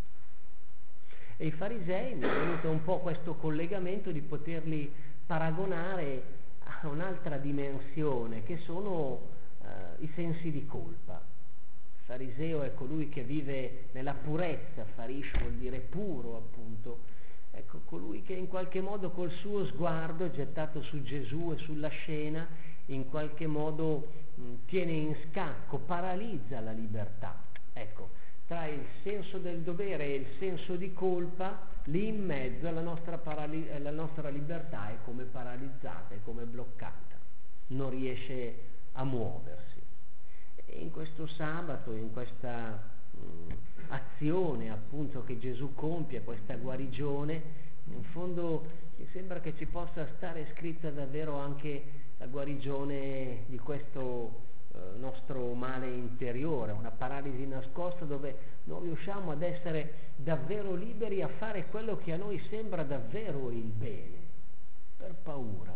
E i farisei, mi è venuto un po' questo collegamento di poterli paragonare a un'altra dimensione che sono i sensi di colpa. Il fariseo è colui che vive nella purezza, farish vuol dire puro appunto, ecco, colui che in qualche modo col suo sguardo gettato su Gesù e sulla scena in qualche modo tiene in scacco, paralizza la libertà. Ecco, tra il senso del dovere e il senso di colpa, lì in mezzo la nostra libertà è come paralizzata, è come bloccata, non riesce a muoversi. E in questo sabato, in questa azione appunto che Gesù compie, questa guarigione, in fondo mi sembra che ci possa stare scritta davvero anche la guarigione di questo nostro male interiore, una paralisi nascosta dove non riusciamo ad essere davvero liberi a fare quello che a noi sembra davvero il bene, per paura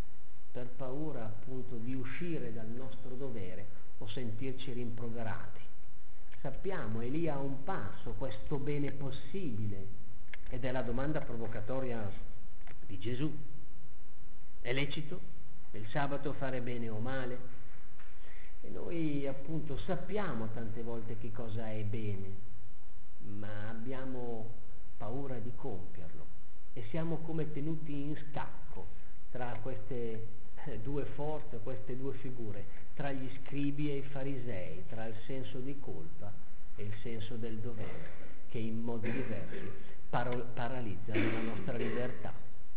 appunto di uscire dal nostro dovere o sentirci rimproverati. Sappiamo, è lì a un passo questo bene possibile, ed è la domanda provocatoria di Gesù. È lecito il sabato fare bene o male? E noi appunto sappiamo tante volte che cosa è bene, ma abbiamo paura di compierlo e siamo come tenuti in scacco tra queste due forze, queste due figure, tra gli scribi e i farisei, tra il senso di colpa e il senso del dovere, che in modi diversi paralizzano la nostra libertà.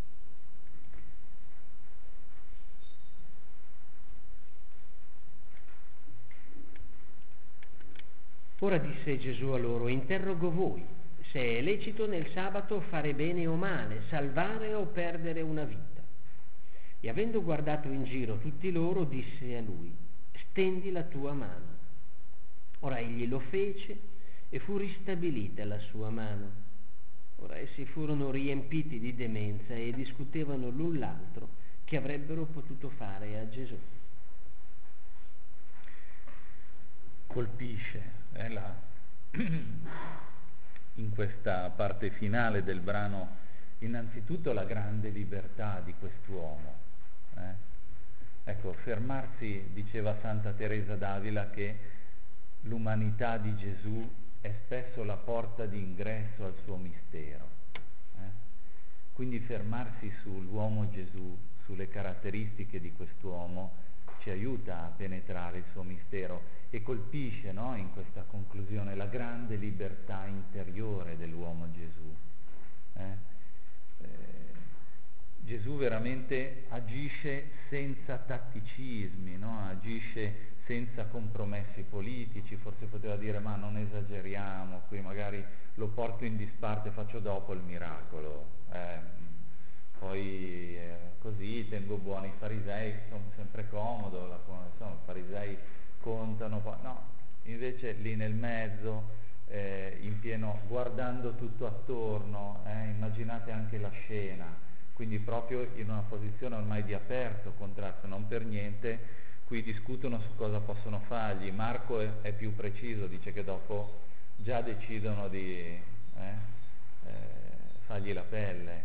Ora disse Gesù a loro: interrogo voi, se è lecito nel sabato fare bene o male, salvare o perdere una vita. E avendo guardato in giro tutti loro, disse a lui: stendi la tua mano. Ora egli lo fece e fu ristabilita la sua mano. Ora essi furono riempiti di demenza e discutevano l'un l'altro che avrebbero potuto fare a Gesù. Colpisce in questa parte finale del brano innanzitutto la grande libertà di quest'uomo. Ecco, fermarsi, diceva Santa Teresa d'Avila, che l'umanità di Gesù è spesso la porta d'ingresso al suo mistero. Quindi fermarsi sull'uomo Gesù, sulle caratteristiche di quest'uomo, ci aiuta a penetrare il suo mistero e colpisce, no, in questa conclusione la grande libertà interiore dell'uomo Gesù. Gesù veramente agisce senza tatticismi, no? Agisce senza compromessi politici, forse poteva dire ma non esageriamo, qui magari lo porto in disparte, faccio dopo il miracolo, poi così tengo buoni i farisei, sono sempre comodo, insomma, i farisei contano, no, invece lì nel mezzo, in pieno, guardando tutto attorno, immaginate anche la scena, quindi proprio in una posizione ormai di aperto contrasto, non per niente qui discutono su cosa possono fargli. Marco è più preciso, dice che dopo già decidono di fargli la pelle.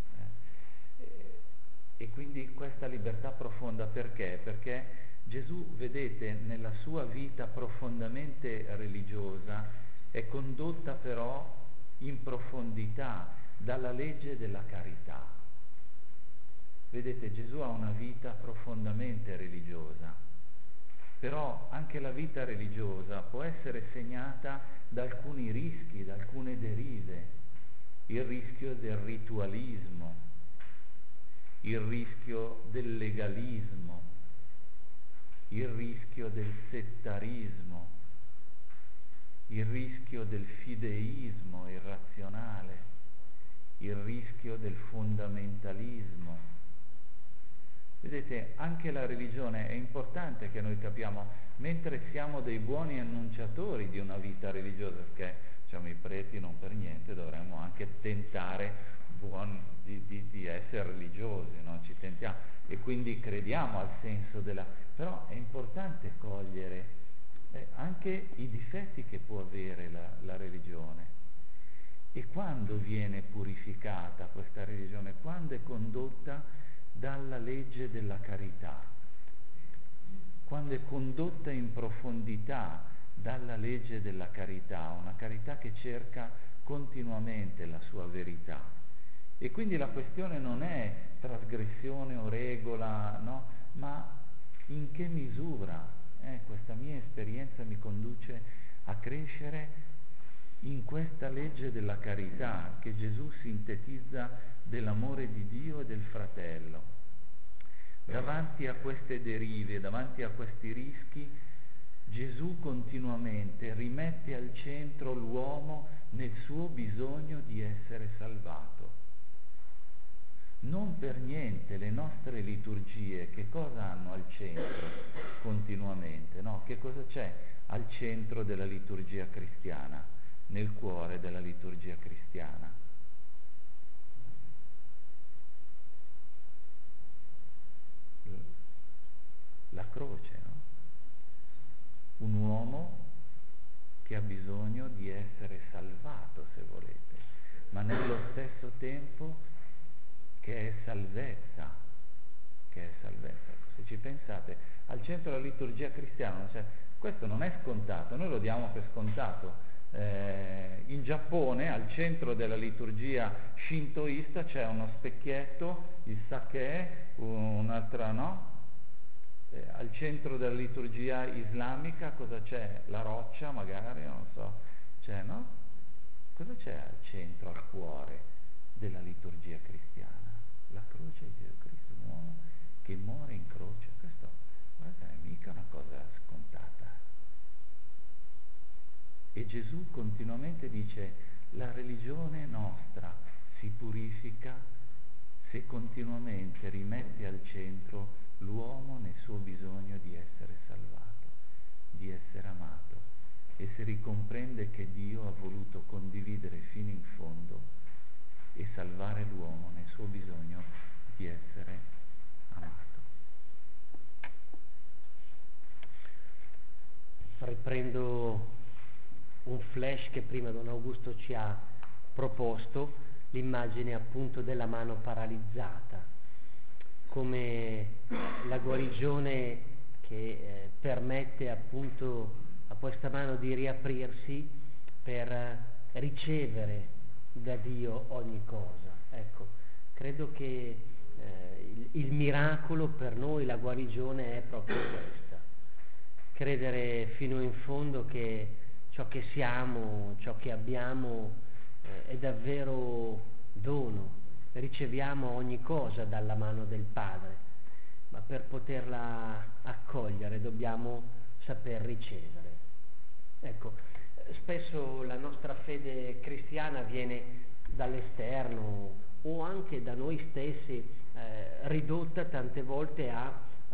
E quindi questa libertà profonda perché? Perché Gesù, vedete, nella sua vita profondamente religiosa è condotta però in profondità, dalla legge della carità. Vedete, Gesù ha una vita profondamente religiosa, però anche la vita religiosa può essere segnata da alcuni rischi, da alcune derive, il rischio del ritualismo, il rischio del legalismo, il rischio del settarismo, il rischio del fideismo irrazionale, il rischio del fondamentalismo. Vedete, anche la religione è importante che noi capiamo, mentre siamo dei buoni annunciatori di una vita religiosa, perché diciamo, i preti non per niente dovremmo anche tentare di essere religiosi, no? Ci tentiamo e quindi crediamo al senso della... però è importante cogliere anche i difetti che può avere la religione. E quando viene purificata questa religione? Quando è condotta dalla legge della carità, quando è condotta in profondità dalla legge della carità, una carità che cerca continuamente la sua verità. E quindi la questione non è trasgressione o regola, no? Ma in che misura questa mia esperienza mi conduce a crescere in questa legge della carità che Gesù sintetizza dell'amore di Dio e del fratello. Davanti a queste derive, davanti a questi rischi, Gesù continuamente rimette al centro l'uomo nel suo bisogno di essere salvato. Non per niente le nostre liturgie che cosa hanno al centro continuamente? No? Che cosa c'è al centro della liturgia cristiana, nel cuore della liturgia cristiana? La croce, no? Un uomo che ha bisogno di essere salvato, se volete, ma nello stesso tempo che è salvezza. Se ci pensate, al centro della liturgia cristiana, cioè, questo non è scontato, noi lo diamo per scontato. In Giappone, al centro della liturgia shintoista, c'è uno specchietto, il sake, un'altra, no? Al centro della liturgia islamica cosa c'è? La roccia magari, non so, c'è, no? Cosa c'è al centro, al cuore della liturgia cristiana? La croce di Gesù Cristo, un uomo che muore in croce. Questo, guardate, è mica una cosa scontata. E Gesù continuamente dice: la religione nostra si purifica se continuamente rimette al centro l'uomo nel suo bisogno di essere salvato, di essere amato, e se ricomprende che Dio ha voluto condividere fino in fondo e salvare l'uomo nel suo bisogno di essere amato. Riprendo un flash che prima Don Augusto ci ha proposto, l'immagine appunto della mano paralizzata, come la guarigione che permette appunto a questa mano di riaprirsi per ricevere da Dio ogni cosa. Ecco, credo che il miracolo per noi, la guarigione, è proprio questa: credere fino in fondo che ciò che siamo, ciò che abbiamo è davvero dono, riceviamo ogni cosa dalla mano del Padre, ma per poterla accogliere dobbiamo saper ricevere. Ecco, spesso la nostra fede cristiana viene dall'esterno o anche da noi stessi ridotta tante volte a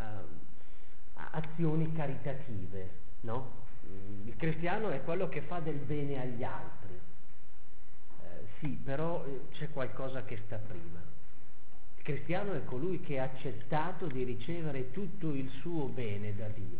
azioni caritative, no? Il cristiano è quello che fa del bene agli altri, sì, però c'è qualcosa che sta prima. Il cristiano è colui che ha accettato di ricevere tutto il suo bene da Dio.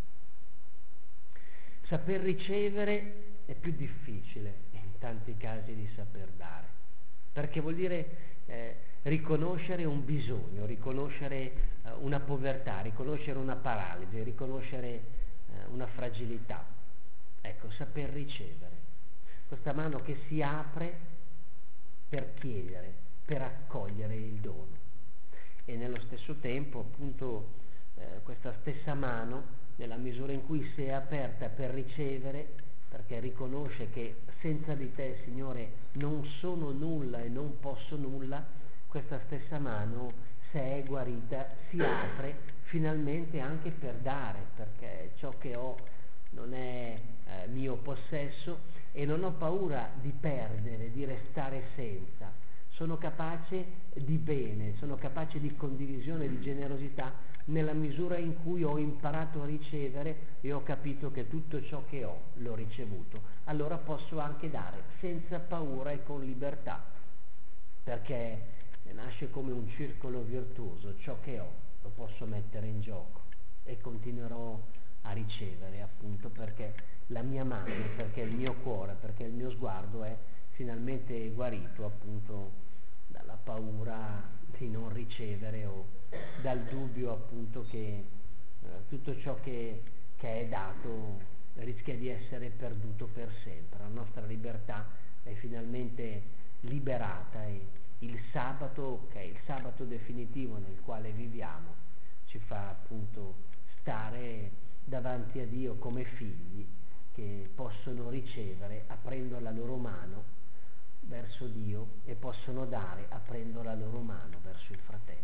Saper ricevere è più difficile in tanti casi di saper dare, perché vuol dire riconoscere un bisogno, riconoscere una povertà, riconoscere una paralisi, riconoscere una fragilità. Ecco, saper ricevere questa mano che si apre per chiedere, per accogliere il dono. E nello stesso tempo appunto questa stessa mano, nella misura in cui si è aperta per ricevere, perché riconosce che senza di te, Signore, non sono nulla e non posso nulla, questa stessa mano, se è guarita, si apre finalmente anche per dare, perché ciò che ho non è mio possesso e non ho paura di perdere, di restare senza. Sono capace di bene, sono capace di condivisione, di generosità, nella misura in cui ho imparato a ricevere e ho capito che tutto ciò che ho l'ho ricevuto. Allora posso anche dare senza paura e con libertà, perché nasce come un circolo virtuoso. Ciò che ho lo posso mettere in gioco e continuerò a ricevere, appunto perché la mia mano, perché il mio cuore, perché il mio sguardo è finalmente guarito appunto dalla paura di non ricevere o dal dubbio appunto che tutto ciò che è dato rischia di essere perduto per sempre. La nostra libertà è finalmente liberata e il sabato, che è il sabato definitivo nel quale viviamo, ci fa appunto stare davanti a Dio come figli che possono ricevere aprendo la loro mano verso Dio e possono dare aprendo la loro mano verso i fratelli.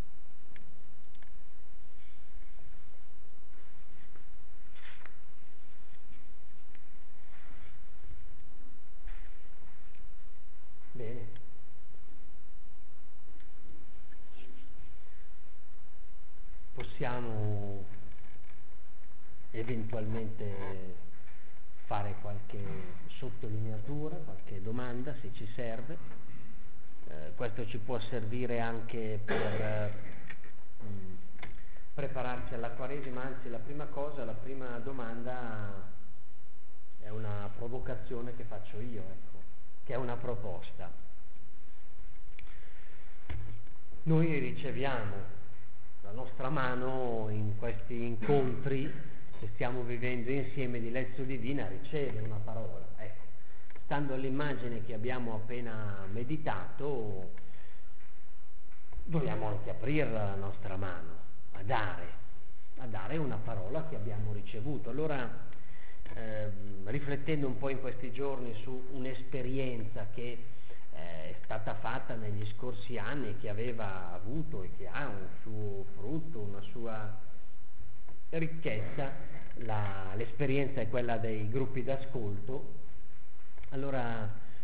Bene. Possiamo eventualmente fare qualche sottolineatura, qualche domanda se ci serve. Questo ci può servire anche per prepararci alla Quaresima, anzi la prima domanda è una provocazione che faccio io, ecco, che è una proposta. Noi riceviamo la nostra mano in questi incontri che stiamo vivendo insieme di Lezio Divina, riceve una parola. Ecco, stando all'immagine che abbiamo appena meditato, dobbiamo anche aprire la nostra mano a dare una parola che abbiamo ricevuto. Allora, riflettendo un po' in questi giorni su un'esperienza che è stata fatta negli scorsi anni, che aveva avuto e che ha un suo frutto, una sua ricchezza, l'esperienza è quella dei gruppi d'ascolto. Allora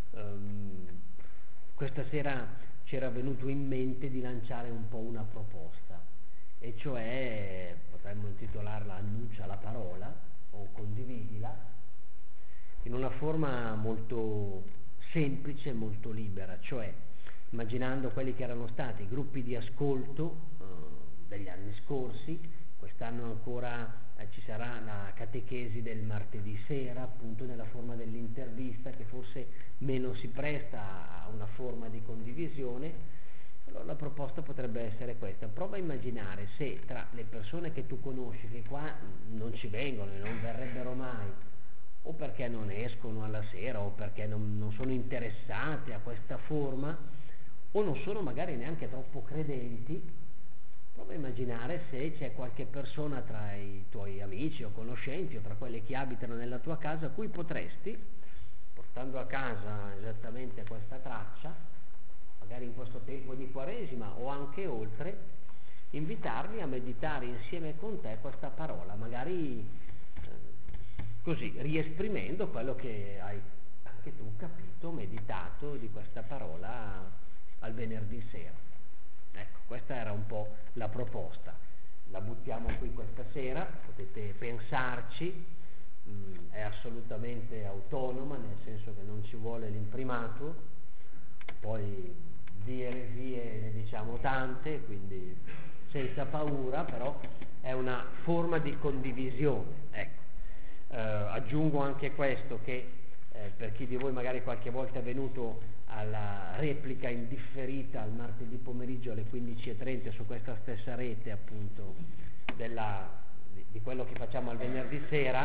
questa sera ci era venuto in mente di lanciare un po' una proposta, e cioè potremmo intitolarla Annuncia la parola o Condividila, in una forma molto semplice e molto libera, cioè immaginando quelli che erano stati i gruppi di ascolto degli anni scorsi. Quest'anno ancora ci sarà la catechesi del martedì sera, appunto nella forma dell'intervista, che forse meno si presta a una forma di condivisione. Allora la proposta potrebbe essere questa: prova a immaginare se tra le persone che tu conosci, che qua non ci vengono e non verrebbero mai, o perché non escono alla sera, o perché non sono interessate a questa forma, o non sono magari neanche troppo credenti, prova a immaginare se c'è qualche persona tra i tuoi amici o conoscenti o tra quelle che abitano nella tua casa a cui potresti, portando a casa esattamente questa traccia, magari in questo tempo di Quaresima o anche oltre, invitarli a meditare insieme con te questa parola, magari così, riesprimendo quello che hai anche tu capito, meditato di questa parola al venerdì sera. Ecco, questa era un po' la proposta. La buttiamo qui questa sera, potete pensarci, è assolutamente autonoma, nel senso che non ci vuole l'imprimato, poi di eresie ne diciamo tante, quindi senza paura, però è una forma di condivisione. Ecco. Aggiungo anche questo, che per chi di voi magari qualche volta è venuto alla replica indifferita al martedì pomeriggio alle 15:30 su questa stessa rete appunto di quello che facciamo al venerdì sera,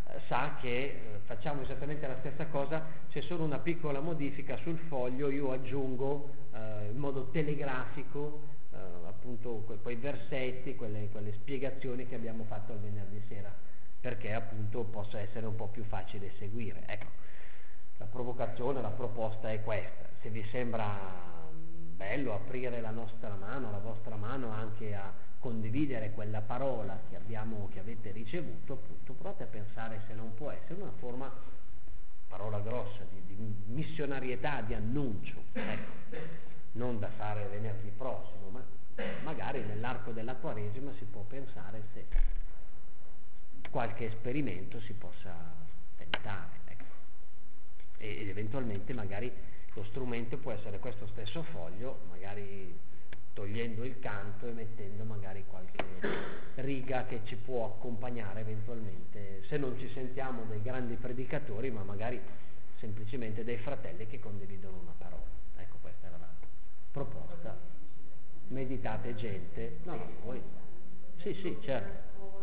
sa che facciamo esattamente la stessa cosa, c'è solo una piccola modifica sul foglio, io aggiungo in modo telegrafico appunto quei versetti, quelle spiegazioni che abbiamo fatto il venerdì sera, perché appunto possa essere un po' più facile seguire. Ecco, la provocazione, la proposta è questa. Se vi sembra bello aprire la vostra mano anche a condividere quella parola che avete ricevuto, appunto, provate a pensare se non può essere una forma, parola grossa, di missionarietà, di annuncio, ecco, non da fare venerdì prossimo, ma magari nell'arco della Quaresima si può pensare se qualche esperimento si possa tentare, ecco. Ed eventualmente magari lo strumento può essere questo stesso foglio, magari togliendo il canto e mettendo magari qualche riga che ci può accompagnare eventualmente, se non ci sentiamo dei grandi predicatori, ma magari semplicemente dei fratelli che condividono una parola. Ecco, questa era la proposta. Meditate, gente. No, voi. Sì, certo.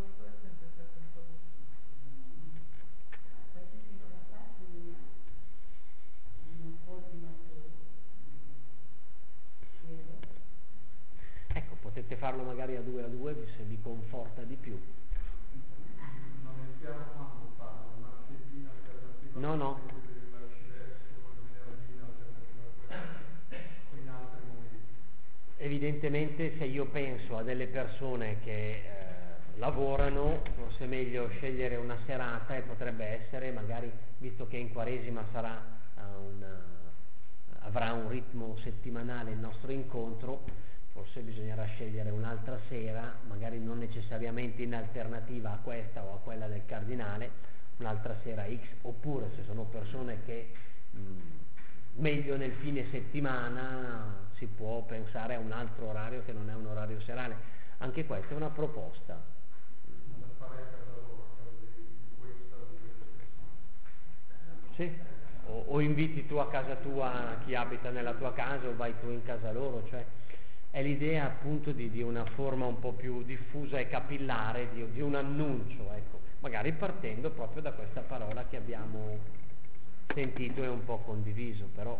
Ecco, potete farlo magari a due se vi conforta di più. Non è chiaro quando farlo, martedì alternativa No. in altri momenti. Evidentemente se io penso a delle persone che lavorano, forse è meglio scegliere una serata, e potrebbe essere magari, visto che in Quaresima avrà un ritmo settimanale il nostro incontro, forse bisognerà scegliere un'altra sera, magari non necessariamente in alternativa a questa o a quella del Cardinale, un'altra sera X, oppure se sono persone che meglio nel fine settimana si può pensare a un altro orario che non è un orario serale. Anche questa è una proposta. Da fare a casa loro, a casa di questa o di queste persone. Sì. O inviti tu a casa tua chi abita nella tua casa, o vai tu in casa loro, cioè è l'idea appunto di una forma un po' più diffusa e capillare di un annuncio, ecco, magari partendo proprio da questa parola che abbiamo sentito e un po' condiviso, però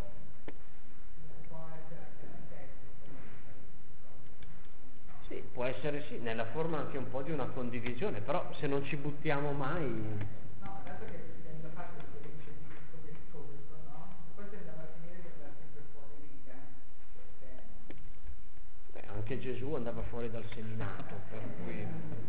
sì, può essere sì, nella forma anche un po' di una condivisione, però se non ci buttiamo mai. No, dato che sento fatto l'esperienza di questo discorso, no? Poi sembrava finire di andare sempre fuori riga, perché Anche Gesù andava fuori dal seminato, per cui.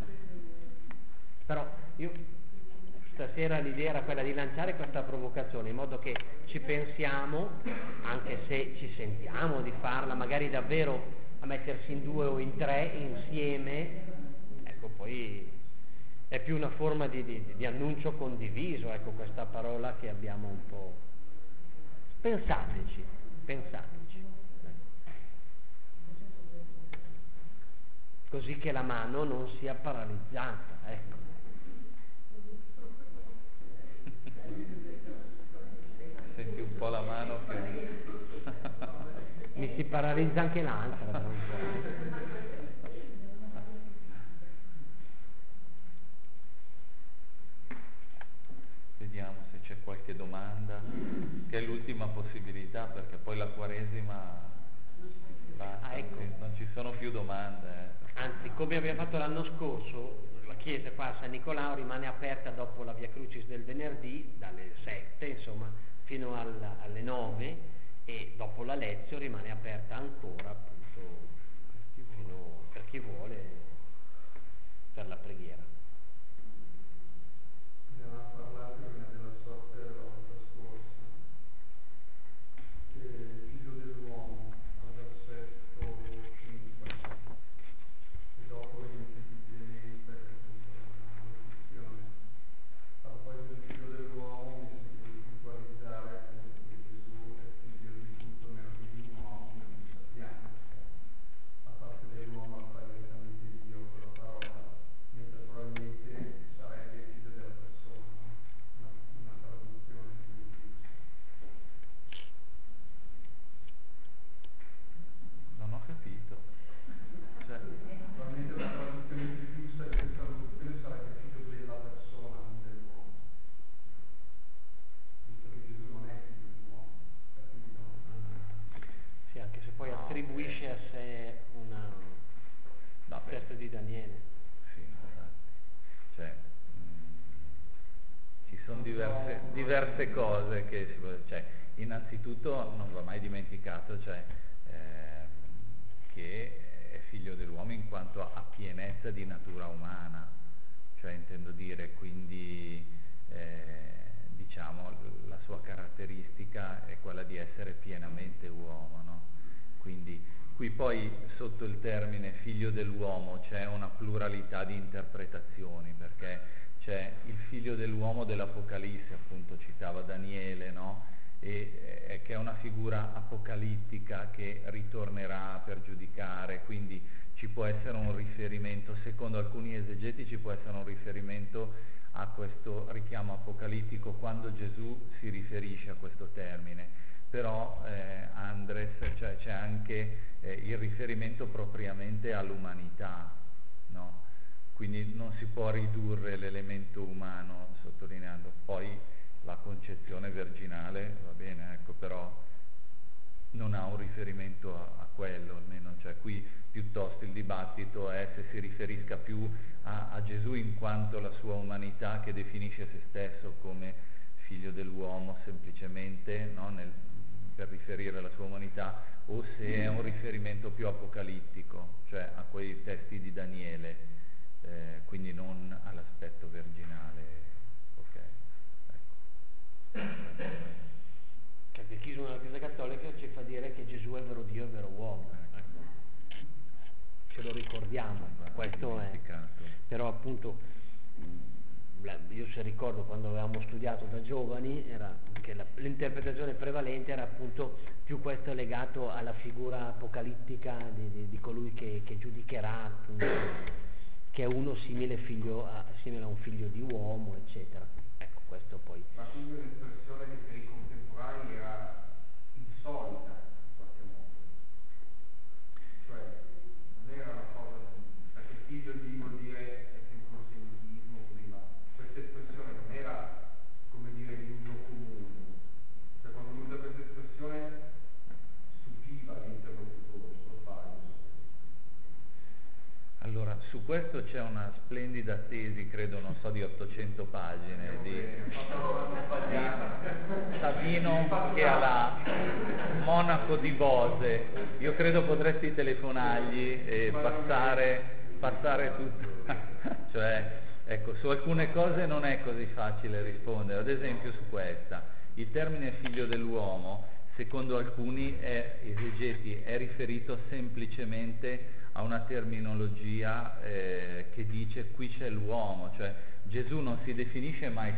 Però io stasera l'idea era quella di lanciare questa provocazione in modo che ci pensiamo, anche se ci sentiamo di farla, magari davvero a mettersi in 2 o in 3 insieme, ecco, poi è più una forma di annuncio condiviso, ecco, questa parola che abbiamo un po'. Pensateci. Così che la mano non sia paralizzata, ecco. Senti un po' la mano che Mi si paralizza anche l'altra tra un po'. Vediamo se c'è qualche domanda, che è l'ultima possibilità, perché poi la Quaresima basta, ecco. non ci sono più domande. Anzi, come abbiamo fatto l'anno scorso, la chiesa qua a San Nicolao rimane aperta dopo la Via Crucis del venerdì, dalle 7 insomma fino alle 9, e dopo la Lezio rimane aperta ancora appunto fino per chi vuole per la preghiera. Ne aveva parlato prima della sorte della volta scorsa, che il figlio dell'uomo al versetto 5, e dopo riempie di clemenza, che appunto è una locuzione, ma poi del figlio dell'uomo mi sembra di puntualizzare appunto che Gesù è figlio di tutto meno divino, come sappiamo, diverse cose che cioè, innanzitutto non va mai dimenticato che è figlio dell'uomo in quanto ha pienezza di natura umana, cioè intendo dire, quindi diciamo la sua caratteristica è quella di essere pienamente uomo, no? Quindi qui poi sotto il termine figlio dell'uomo c'è una pluralità di interpretazioni, perché c'è il figlio dell'uomo dell'Apocalisse, appunto citava Daniele, no? E che è una figura apocalittica che ritornerà per giudicare, quindi ci può essere un riferimento, secondo alcuni esegeti ci può essere un riferimento a questo richiamo apocalittico quando Gesù si riferisce a questo termine, però Andres, cioè c'è anche il riferimento propriamente all'umanità, no? Quindi non si può ridurre l'elemento umano sottolineando, poi la concezione virginale va bene, ecco, però non ha un riferimento a quello, almeno, cioè qui piuttosto il dibattito è se si riferisca più a Gesù in quanto la sua umanità che definisce se stesso come figlio dell'uomo semplicemente, no? Per riferire alla sua umanità, o se è un riferimento più apocalittico, cioè a quei testi di Daniele, quindi non all'aspetto virginale. Ok, ecco. Il catechismo della Chiesa Cattolica ci fa dire che Gesù è vero Dio e vero uomo, ecco. Ce lo ricordiamo, questo è, però appunto io se ricordo quando avevamo studiato da giovani era che l'interpretazione prevalente era appunto più questo legato alla figura apocalittica di colui che giudicherà, appunto, che è uno simile a un figlio di uomo, eccetera. Ecco, questo poi. Ma quindi un'espressione che per i contemporanei era insolita in qualche modo, cioè non era una cosa, perché figlio di vuol dire è sempre un semitismo così, ma questa espressione non era, come dire, di uso comune, cioè quando usa questa espressione stupiva l'interlocutore, o sbaglio? Allora, su questo c'è una splendida tesi, credo, non so, di 800 pagine di Savino che ha la Monaco di Bose. Io credo potresti telefonargli e passare tutto. Cioè, ecco, su alcune cose non è così facile rispondere. Ad esempio su questa, il termine figlio dell'uomo, secondo alcuni esegeti, è riferito semplicemente a una terminologia che dice qui c'è l'uomo, cioè Gesù non si definisce mai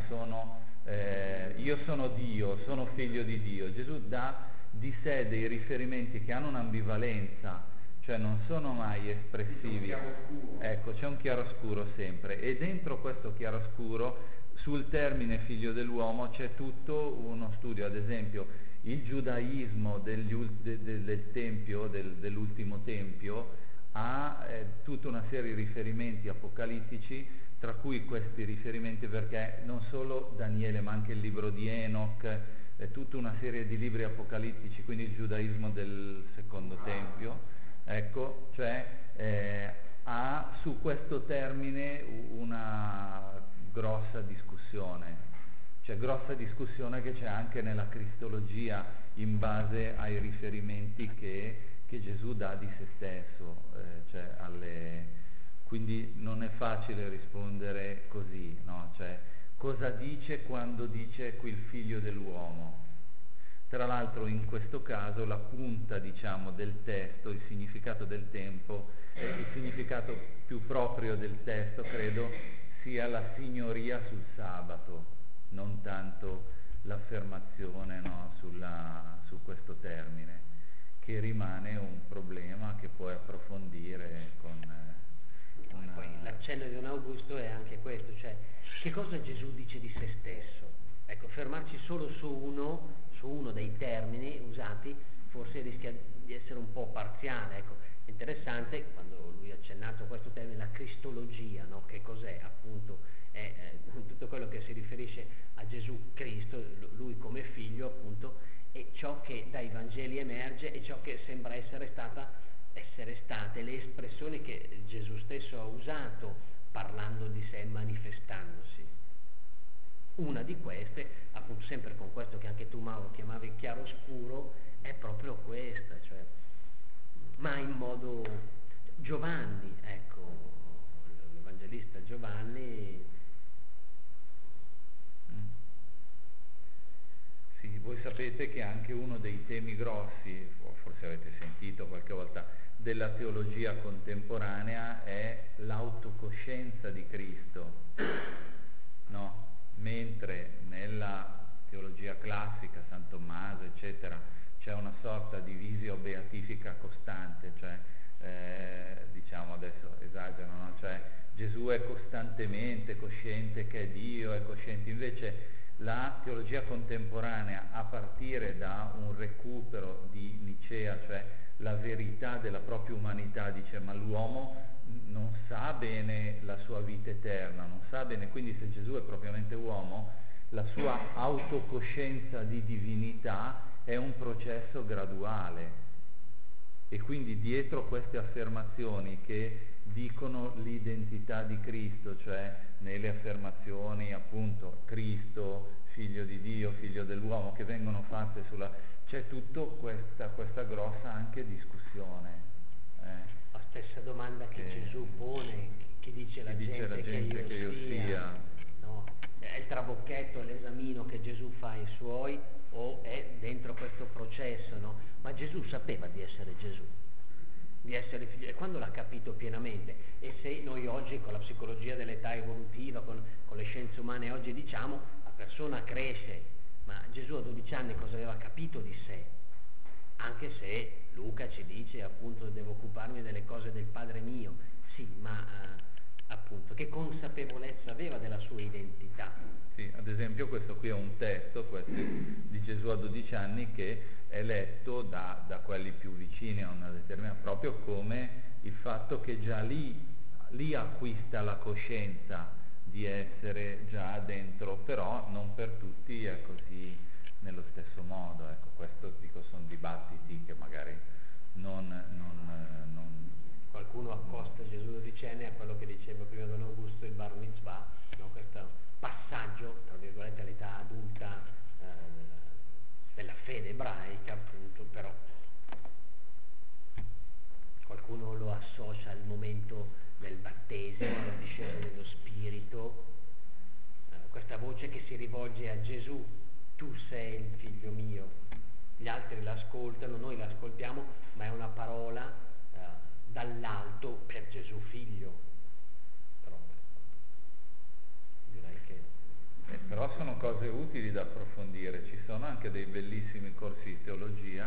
io sono Dio, sono figlio di Dio. Gesù dà di sé dei riferimenti che hanno un'ambivalenza, cioè non sono mai espressivi. Ecco, c'è un chiaroscuro sempre, e dentro questo chiaroscuro sul termine figlio dell'uomo c'è tutto uno studio. Ad esempio il giudaismo del Tempio, dell'ultimo Tempio, ha tutta una serie di riferimenti apocalittici, tra cui questi riferimenti, perché non solo Daniele ma anche il libro di Enoch, tutta una serie di libri apocalittici, quindi il giudaismo del secondo Tempio, ecco, cioè ha su questo termine una grossa discussione, cioè grossa discussione che c'è anche nella cristologia in base ai riferimenti che Gesù dà di se stesso, cioè quindi non è facile rispondere così, no? Cioè, cosa dice quando dice qui il figlio dell'uomo? Tra l'altro in questo caso la punta, diciamo, del testo, il significato del tempo, il significato più proprio del testo credo sia la signoria sul sabato, non tanto l'affermazione, no, su questo termine, che rimane un problema che puoi approfondire con poi l'accenno di Don Augusto è anche questo, cioè che cosa Gesù dice di se stesso. Ecco, fermarci solo su uno dei termini usati forse rischia di essere un po' parziale. Ecco, è interessante quando lui ha accennato questo termine, la cristologia, no? Che cos'è? Appunto è tutto quello che si riferisce a Gesù Cristo, lui come figlio, appunto, e ciò che dai Vangeli emerge e ciò che sembra essere state le espressioni che Gesù stesso ha usato parlando di sé, manifestandosi. una di queste, appunto sempre con questo che anche tu Mauro chiamavi chiaroscuro, è proprio questa, cioè, ma in modo Giovanni, ecco, l'Evangelista Giovanni. Sì, voi sapete che anche uno dei temi grossi, o forse avete sentito qualche volta, della teologia contemporanea è l'autocoscienza di Cristo, no? Mentre nella teologia classica, San Tommaso, eccetera, c'è una sorta di visio beatifica costante, cioè diciamo adesso esagero, no? Cioè Gesù è costantemente cosciente che è Dio, è cosciente, invece la teologia contemporanea, a partire da un recupero di Nicea, cioè la verità della propria umanità, dice ma l'uomo non sa bene la sua vita eterna, non sa bene, quindi se Gesù è propriamente uomo, la sua autocoscienza di divinità è un processo graduale, e quindi dietro queste affermazioni che dicono l'identità di Cristo, cioè nelle affermazioni appunto Cristo, figlio di Dio, figlio dell'uomo, che vengono fatte c'è tutta questa grossa anche discussione. La stessa domanda che Gesù pone, chi dice la gente che io sia. No? È il trabocchetto, l'esamino che Gesù fa ai suoi, o è dentro questo processo, no? Ma Gesù sapeva di essere Gesù, di essere figlio, e quando l'ha capito pienamente, e se noi oggi con la psicologia dell'età evolutiva, con le scienze umane oggi diciamo, la persona cresce, ma Gesù a 12 anni cosa aveva capito di sé? Anche se Luca ci dice appunto devo occuparmi delle cose del Padre mio, sì, ma appunto che consapevolezza aveva della sua identità? Sì, ad esempio questo qui è un testo, questo di Gesù a 12 anni, che è letto da quelli più vicini a una determinata, proprio come il fatto che già lì acquista la coscienza di essere già dentro, però non per tutti è così nello stesso modo, ecco, questo dico sono dibattiti che magari qualcuno accosta Gesù dodicenne a quello che diceva prima Don Augusto il bar mitzvah, no? Questo passaggio tra virgolette all'età adulta della fede ebraica, appunto, però qualcuno lo associa al momento del battesimo, alla discesa dello Spirito, questa voce che si rivolge a Gesù, tu sei il figlio mio, gli altri l'ascoltano, noi l'ascoltiamo, ma è una parola dall'alto per Gesù figlio. Però direi che però sono cose utili da approfondire, ci sono anche dei bellissimi corsi di teologia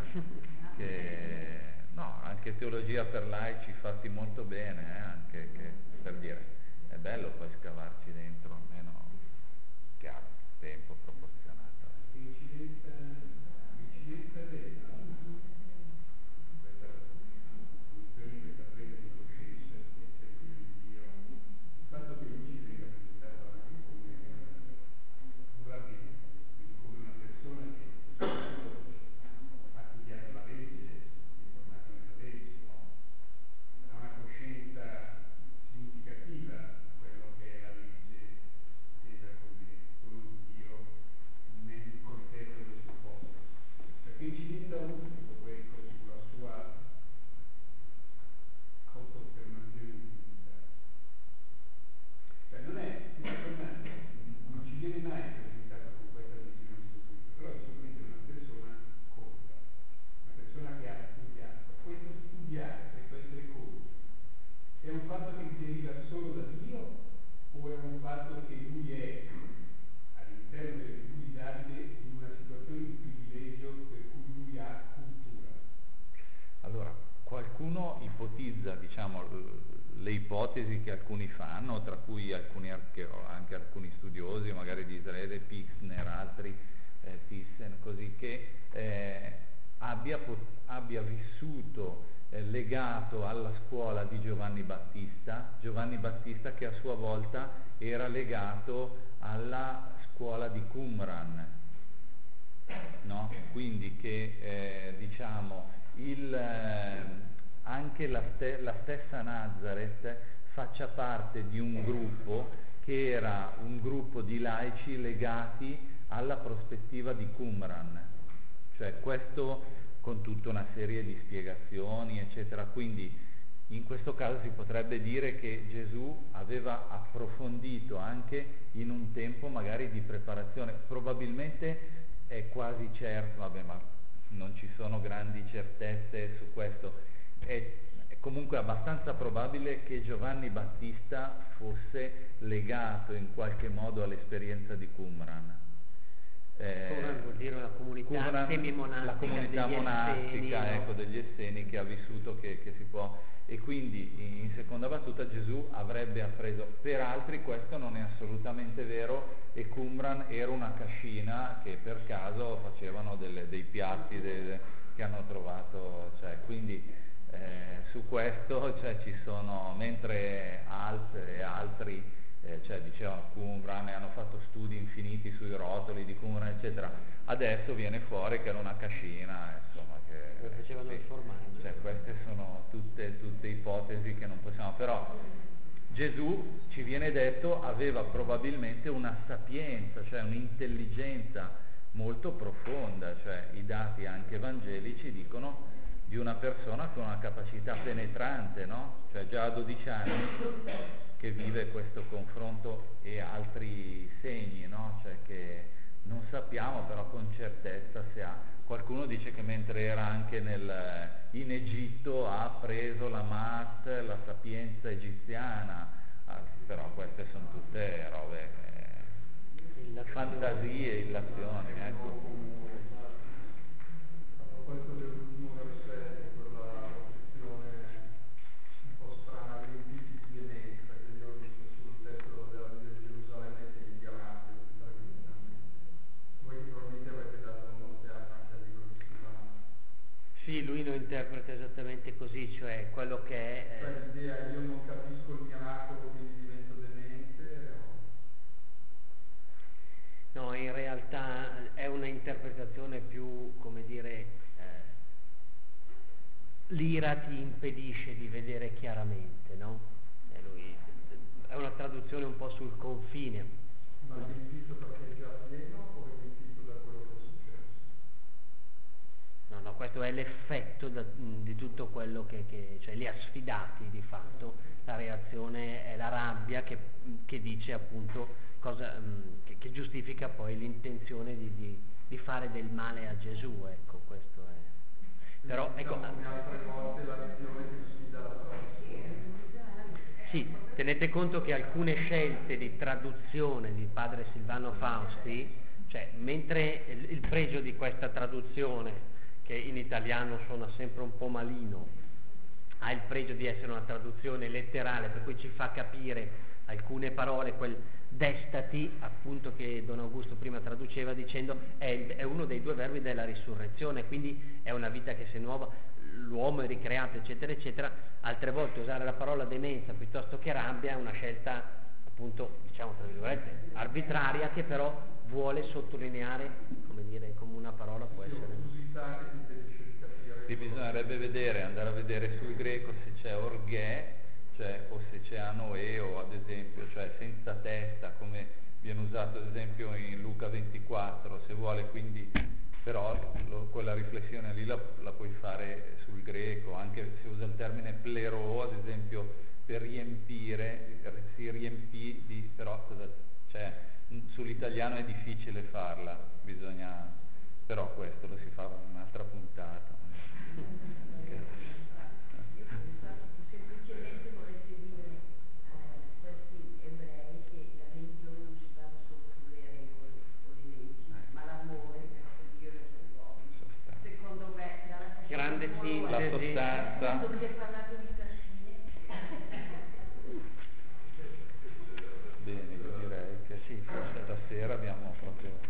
anche teologia per laici fatti molto bene, anche che, per dire, è bello poi scavarci dentro, almeno chiaro, tempo proporzionato. Incidenza vera, questa presa di coscienza di essere figlio di Dio, il fatto che lui ci venga presentato anche come un rabbino, quindi come una persona che ha studiato la legge, si è formato nella legge, ha una coscienza significativa di quello che è la legge intesa come dono di Dio nel contesto del suo popolo. Perché incidenza usa tutto questo sulla sua autoaffermazione di divinità. Cioè non ci viene mai presentato con questa visione di Gesù Cristo, però Gesù Cristo è una persona colta, una persona che ha studiato. Questo studiare, questo essere colto, è un fatto che deriva solo da Dio o è un fatto che lui è all'interno del figlio di Davide in una situazione di privilegio per cui lui ha cultura? Allora, qualcuno ipotizza, diciamo, le ipotesi che alcuni fanno, tra cui anche alcuni studiosi, magari di Israele, Pixner, altri, Thyssen, così, che abbia vissuto legato alla scuola di Giovanni Battista che a sua volta era legato alla scuola di Qumran, no? Quindi che diciamo anche la stessa Nazareth faccia parte di un gruppo che era un gruppo di laici legati alla prospettiva di Qumran, cioè questo con tutta una serie di spiegazioni eccetera. Quindi in questo caso si potrebbe dire che Gesù aveva approfondito anche in un tempo magari di preparazione, probabilmente è quasi certo, vabbè, ma non ci sono grandi certezze su questo, è comunque abbastanza probabile che Giovanni Battista fosse legato in qualche modo all'esperienza di Qumran. Qumran vuol dire una comunità semimonastica, la comunità degli monastica, Esseni, no? ecco, degli Esseni, che ha vissuto, che si può, e quindi in seconda battuta Gesù avrebbe appreso. Per altri questo non è assolutamente vero, e Qumran era una cascina che per caso facevano dei piatti che hanno trovato, cioè, quindi su questo, cioè, ci sono, mentre altri cioè dicevano Qumran e hanno fatto studi infiniti sui rotoli di Qumran eccetera, adesso viene fuori che era una cascina, insomma, che facevano il formaggio. Cioè, queste sono tutte ipotesi che non possiamo, però Gesù, ci viene detto, aveva probabilmente una sapienza, cioè un'intelligenza molto profonda, cioè i dati anche evangelici dicono di una persona con una capacità penetrante, no? Cioè già a 12 anni che vive questo confronto e altri segni, no? Cioè che non sappiamo però con certezza se ha. Qualcuno dice che mentre era anche in Egitto ha preso la la sapienza egiziana, però queste sono tutte robe, fantasie, illazioni, ecco. A proposito dell'ultimo versetto, quella questione un po' strana dei tipi di demenza che io ho visto sul testo della Bibbia di Gerusalemme e di Arabia, voi probabilmente avete dato un'occhiata anche al libro di Stefano. Sì, lui lo interpreta esattamente così, cioè quello che è... Cioè l'idea, io non capisco il miracolo, quindi divento demente, No, in realtà è una interpretazione più, come dire, l'ira ti impedisce di vedere chiaramente, no? È una traduzione un po' sul confine. ma riempito perché è già pieno o è riempito da quello che è successo? No, questo è l'effetto di tutto quello che cioè li ha sfidati di fatto. La reazione è la rabbia che dice appunto cosa, che giustifica poi l'intenzione di fare del male a Gesù, ecco, questo è. Però ecco, come altre volte l'azione che sfida la traduzione. sì, tenete conto che alcune scelte di traduzione di padre Silvano Fausti, cioè mentre il pregio di questa traduzione, che in italiano suona sempre un po' malino, ha il pregio di essere una traduzione letterale, per cui ci fa capire alcune parole, quel destati appunto che Don Augusto prima traduceva dicendo è uno dei due verbi della risurrezione, quindi è una vita che si è nuova, l'uomo è ricreato eccetera eccetera. Altre volte usare la parola demenza piuttosto che rabbia è una scelta appunto, diciamo tra virgolette, arbitraria, che però vuole sottolineare, come dire, come una parola può essere. Che ti impedisce di capire. Qui bisognerebbe andare a vedere sul greco se c'è orghè, cioè, o se c'è anoeo, ad esempio, cioè senza testa, come viene usato ad esempio in Luca 24, se vuole, quindi però quella riflessione lì la puoi fare sul greco, anche se usa il termine plero, ad esempio, per riempire, si riempì di, però cioè, sull'italiano è difficile farla, però questo lo si fa in un'altra puntata. Semplicemente vorresti dire a questi ebrei che la religione non si basa solo sulle regole o le leggi, ma l'amore verso Dio e verso l'uomo. Secondo me, dalla Grande sintesi. La sostanza. Quando si è parlato di cascine. Bene, io direi che sì, forse stasera abbiamo proprio...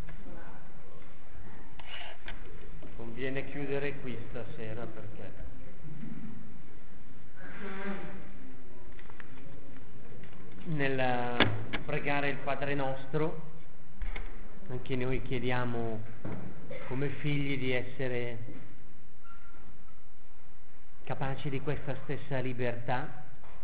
Conviene chiudere qui stasera perché nel pregare il Padre Nostro anche noi chiediamo come figli di essere capaci di questa stessa libertà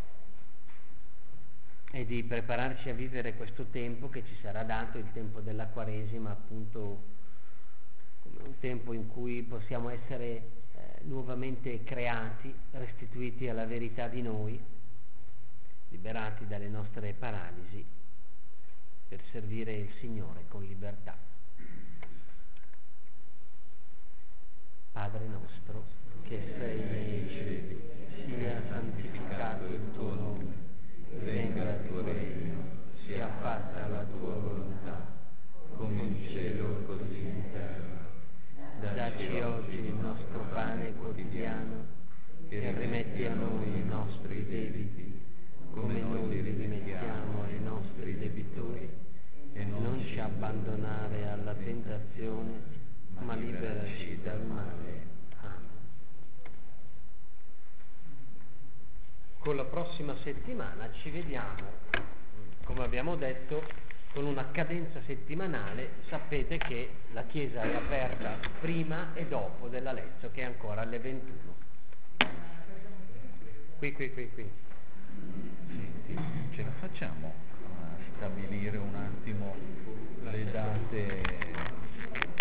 e di prepararci a vivere questo tempo che ci sarà dato, il tempo della Quaresima, appunto come un tempo in cui possiamo essere nuovamente creati, restituiti alla verità di noi, liberati dalle nostre paralisi per servire il Signore con libertà. Padre nostro, che sei nei cieli, sia santificato il tuo nome, venga il tuo regno, sia fatta la tua volontà, come in cielo così in terra. Dacci oggi il nostro pane quotidiano e rimetti a noi i nostri debiti, come noi li rimettiamo ai nostri debitori, e non ci abbandonare alla tentazione, ma liberaci dal male. Amen. Con la prossima settimana ci vediamo, come abbiamo detto, con una cadenza settimanale. Sapete che la Chiesa è aperta prima e dopo della Lezio, che è ancora alle 21. Qui. Senti, ce la facciamo a stabilire un attimo le date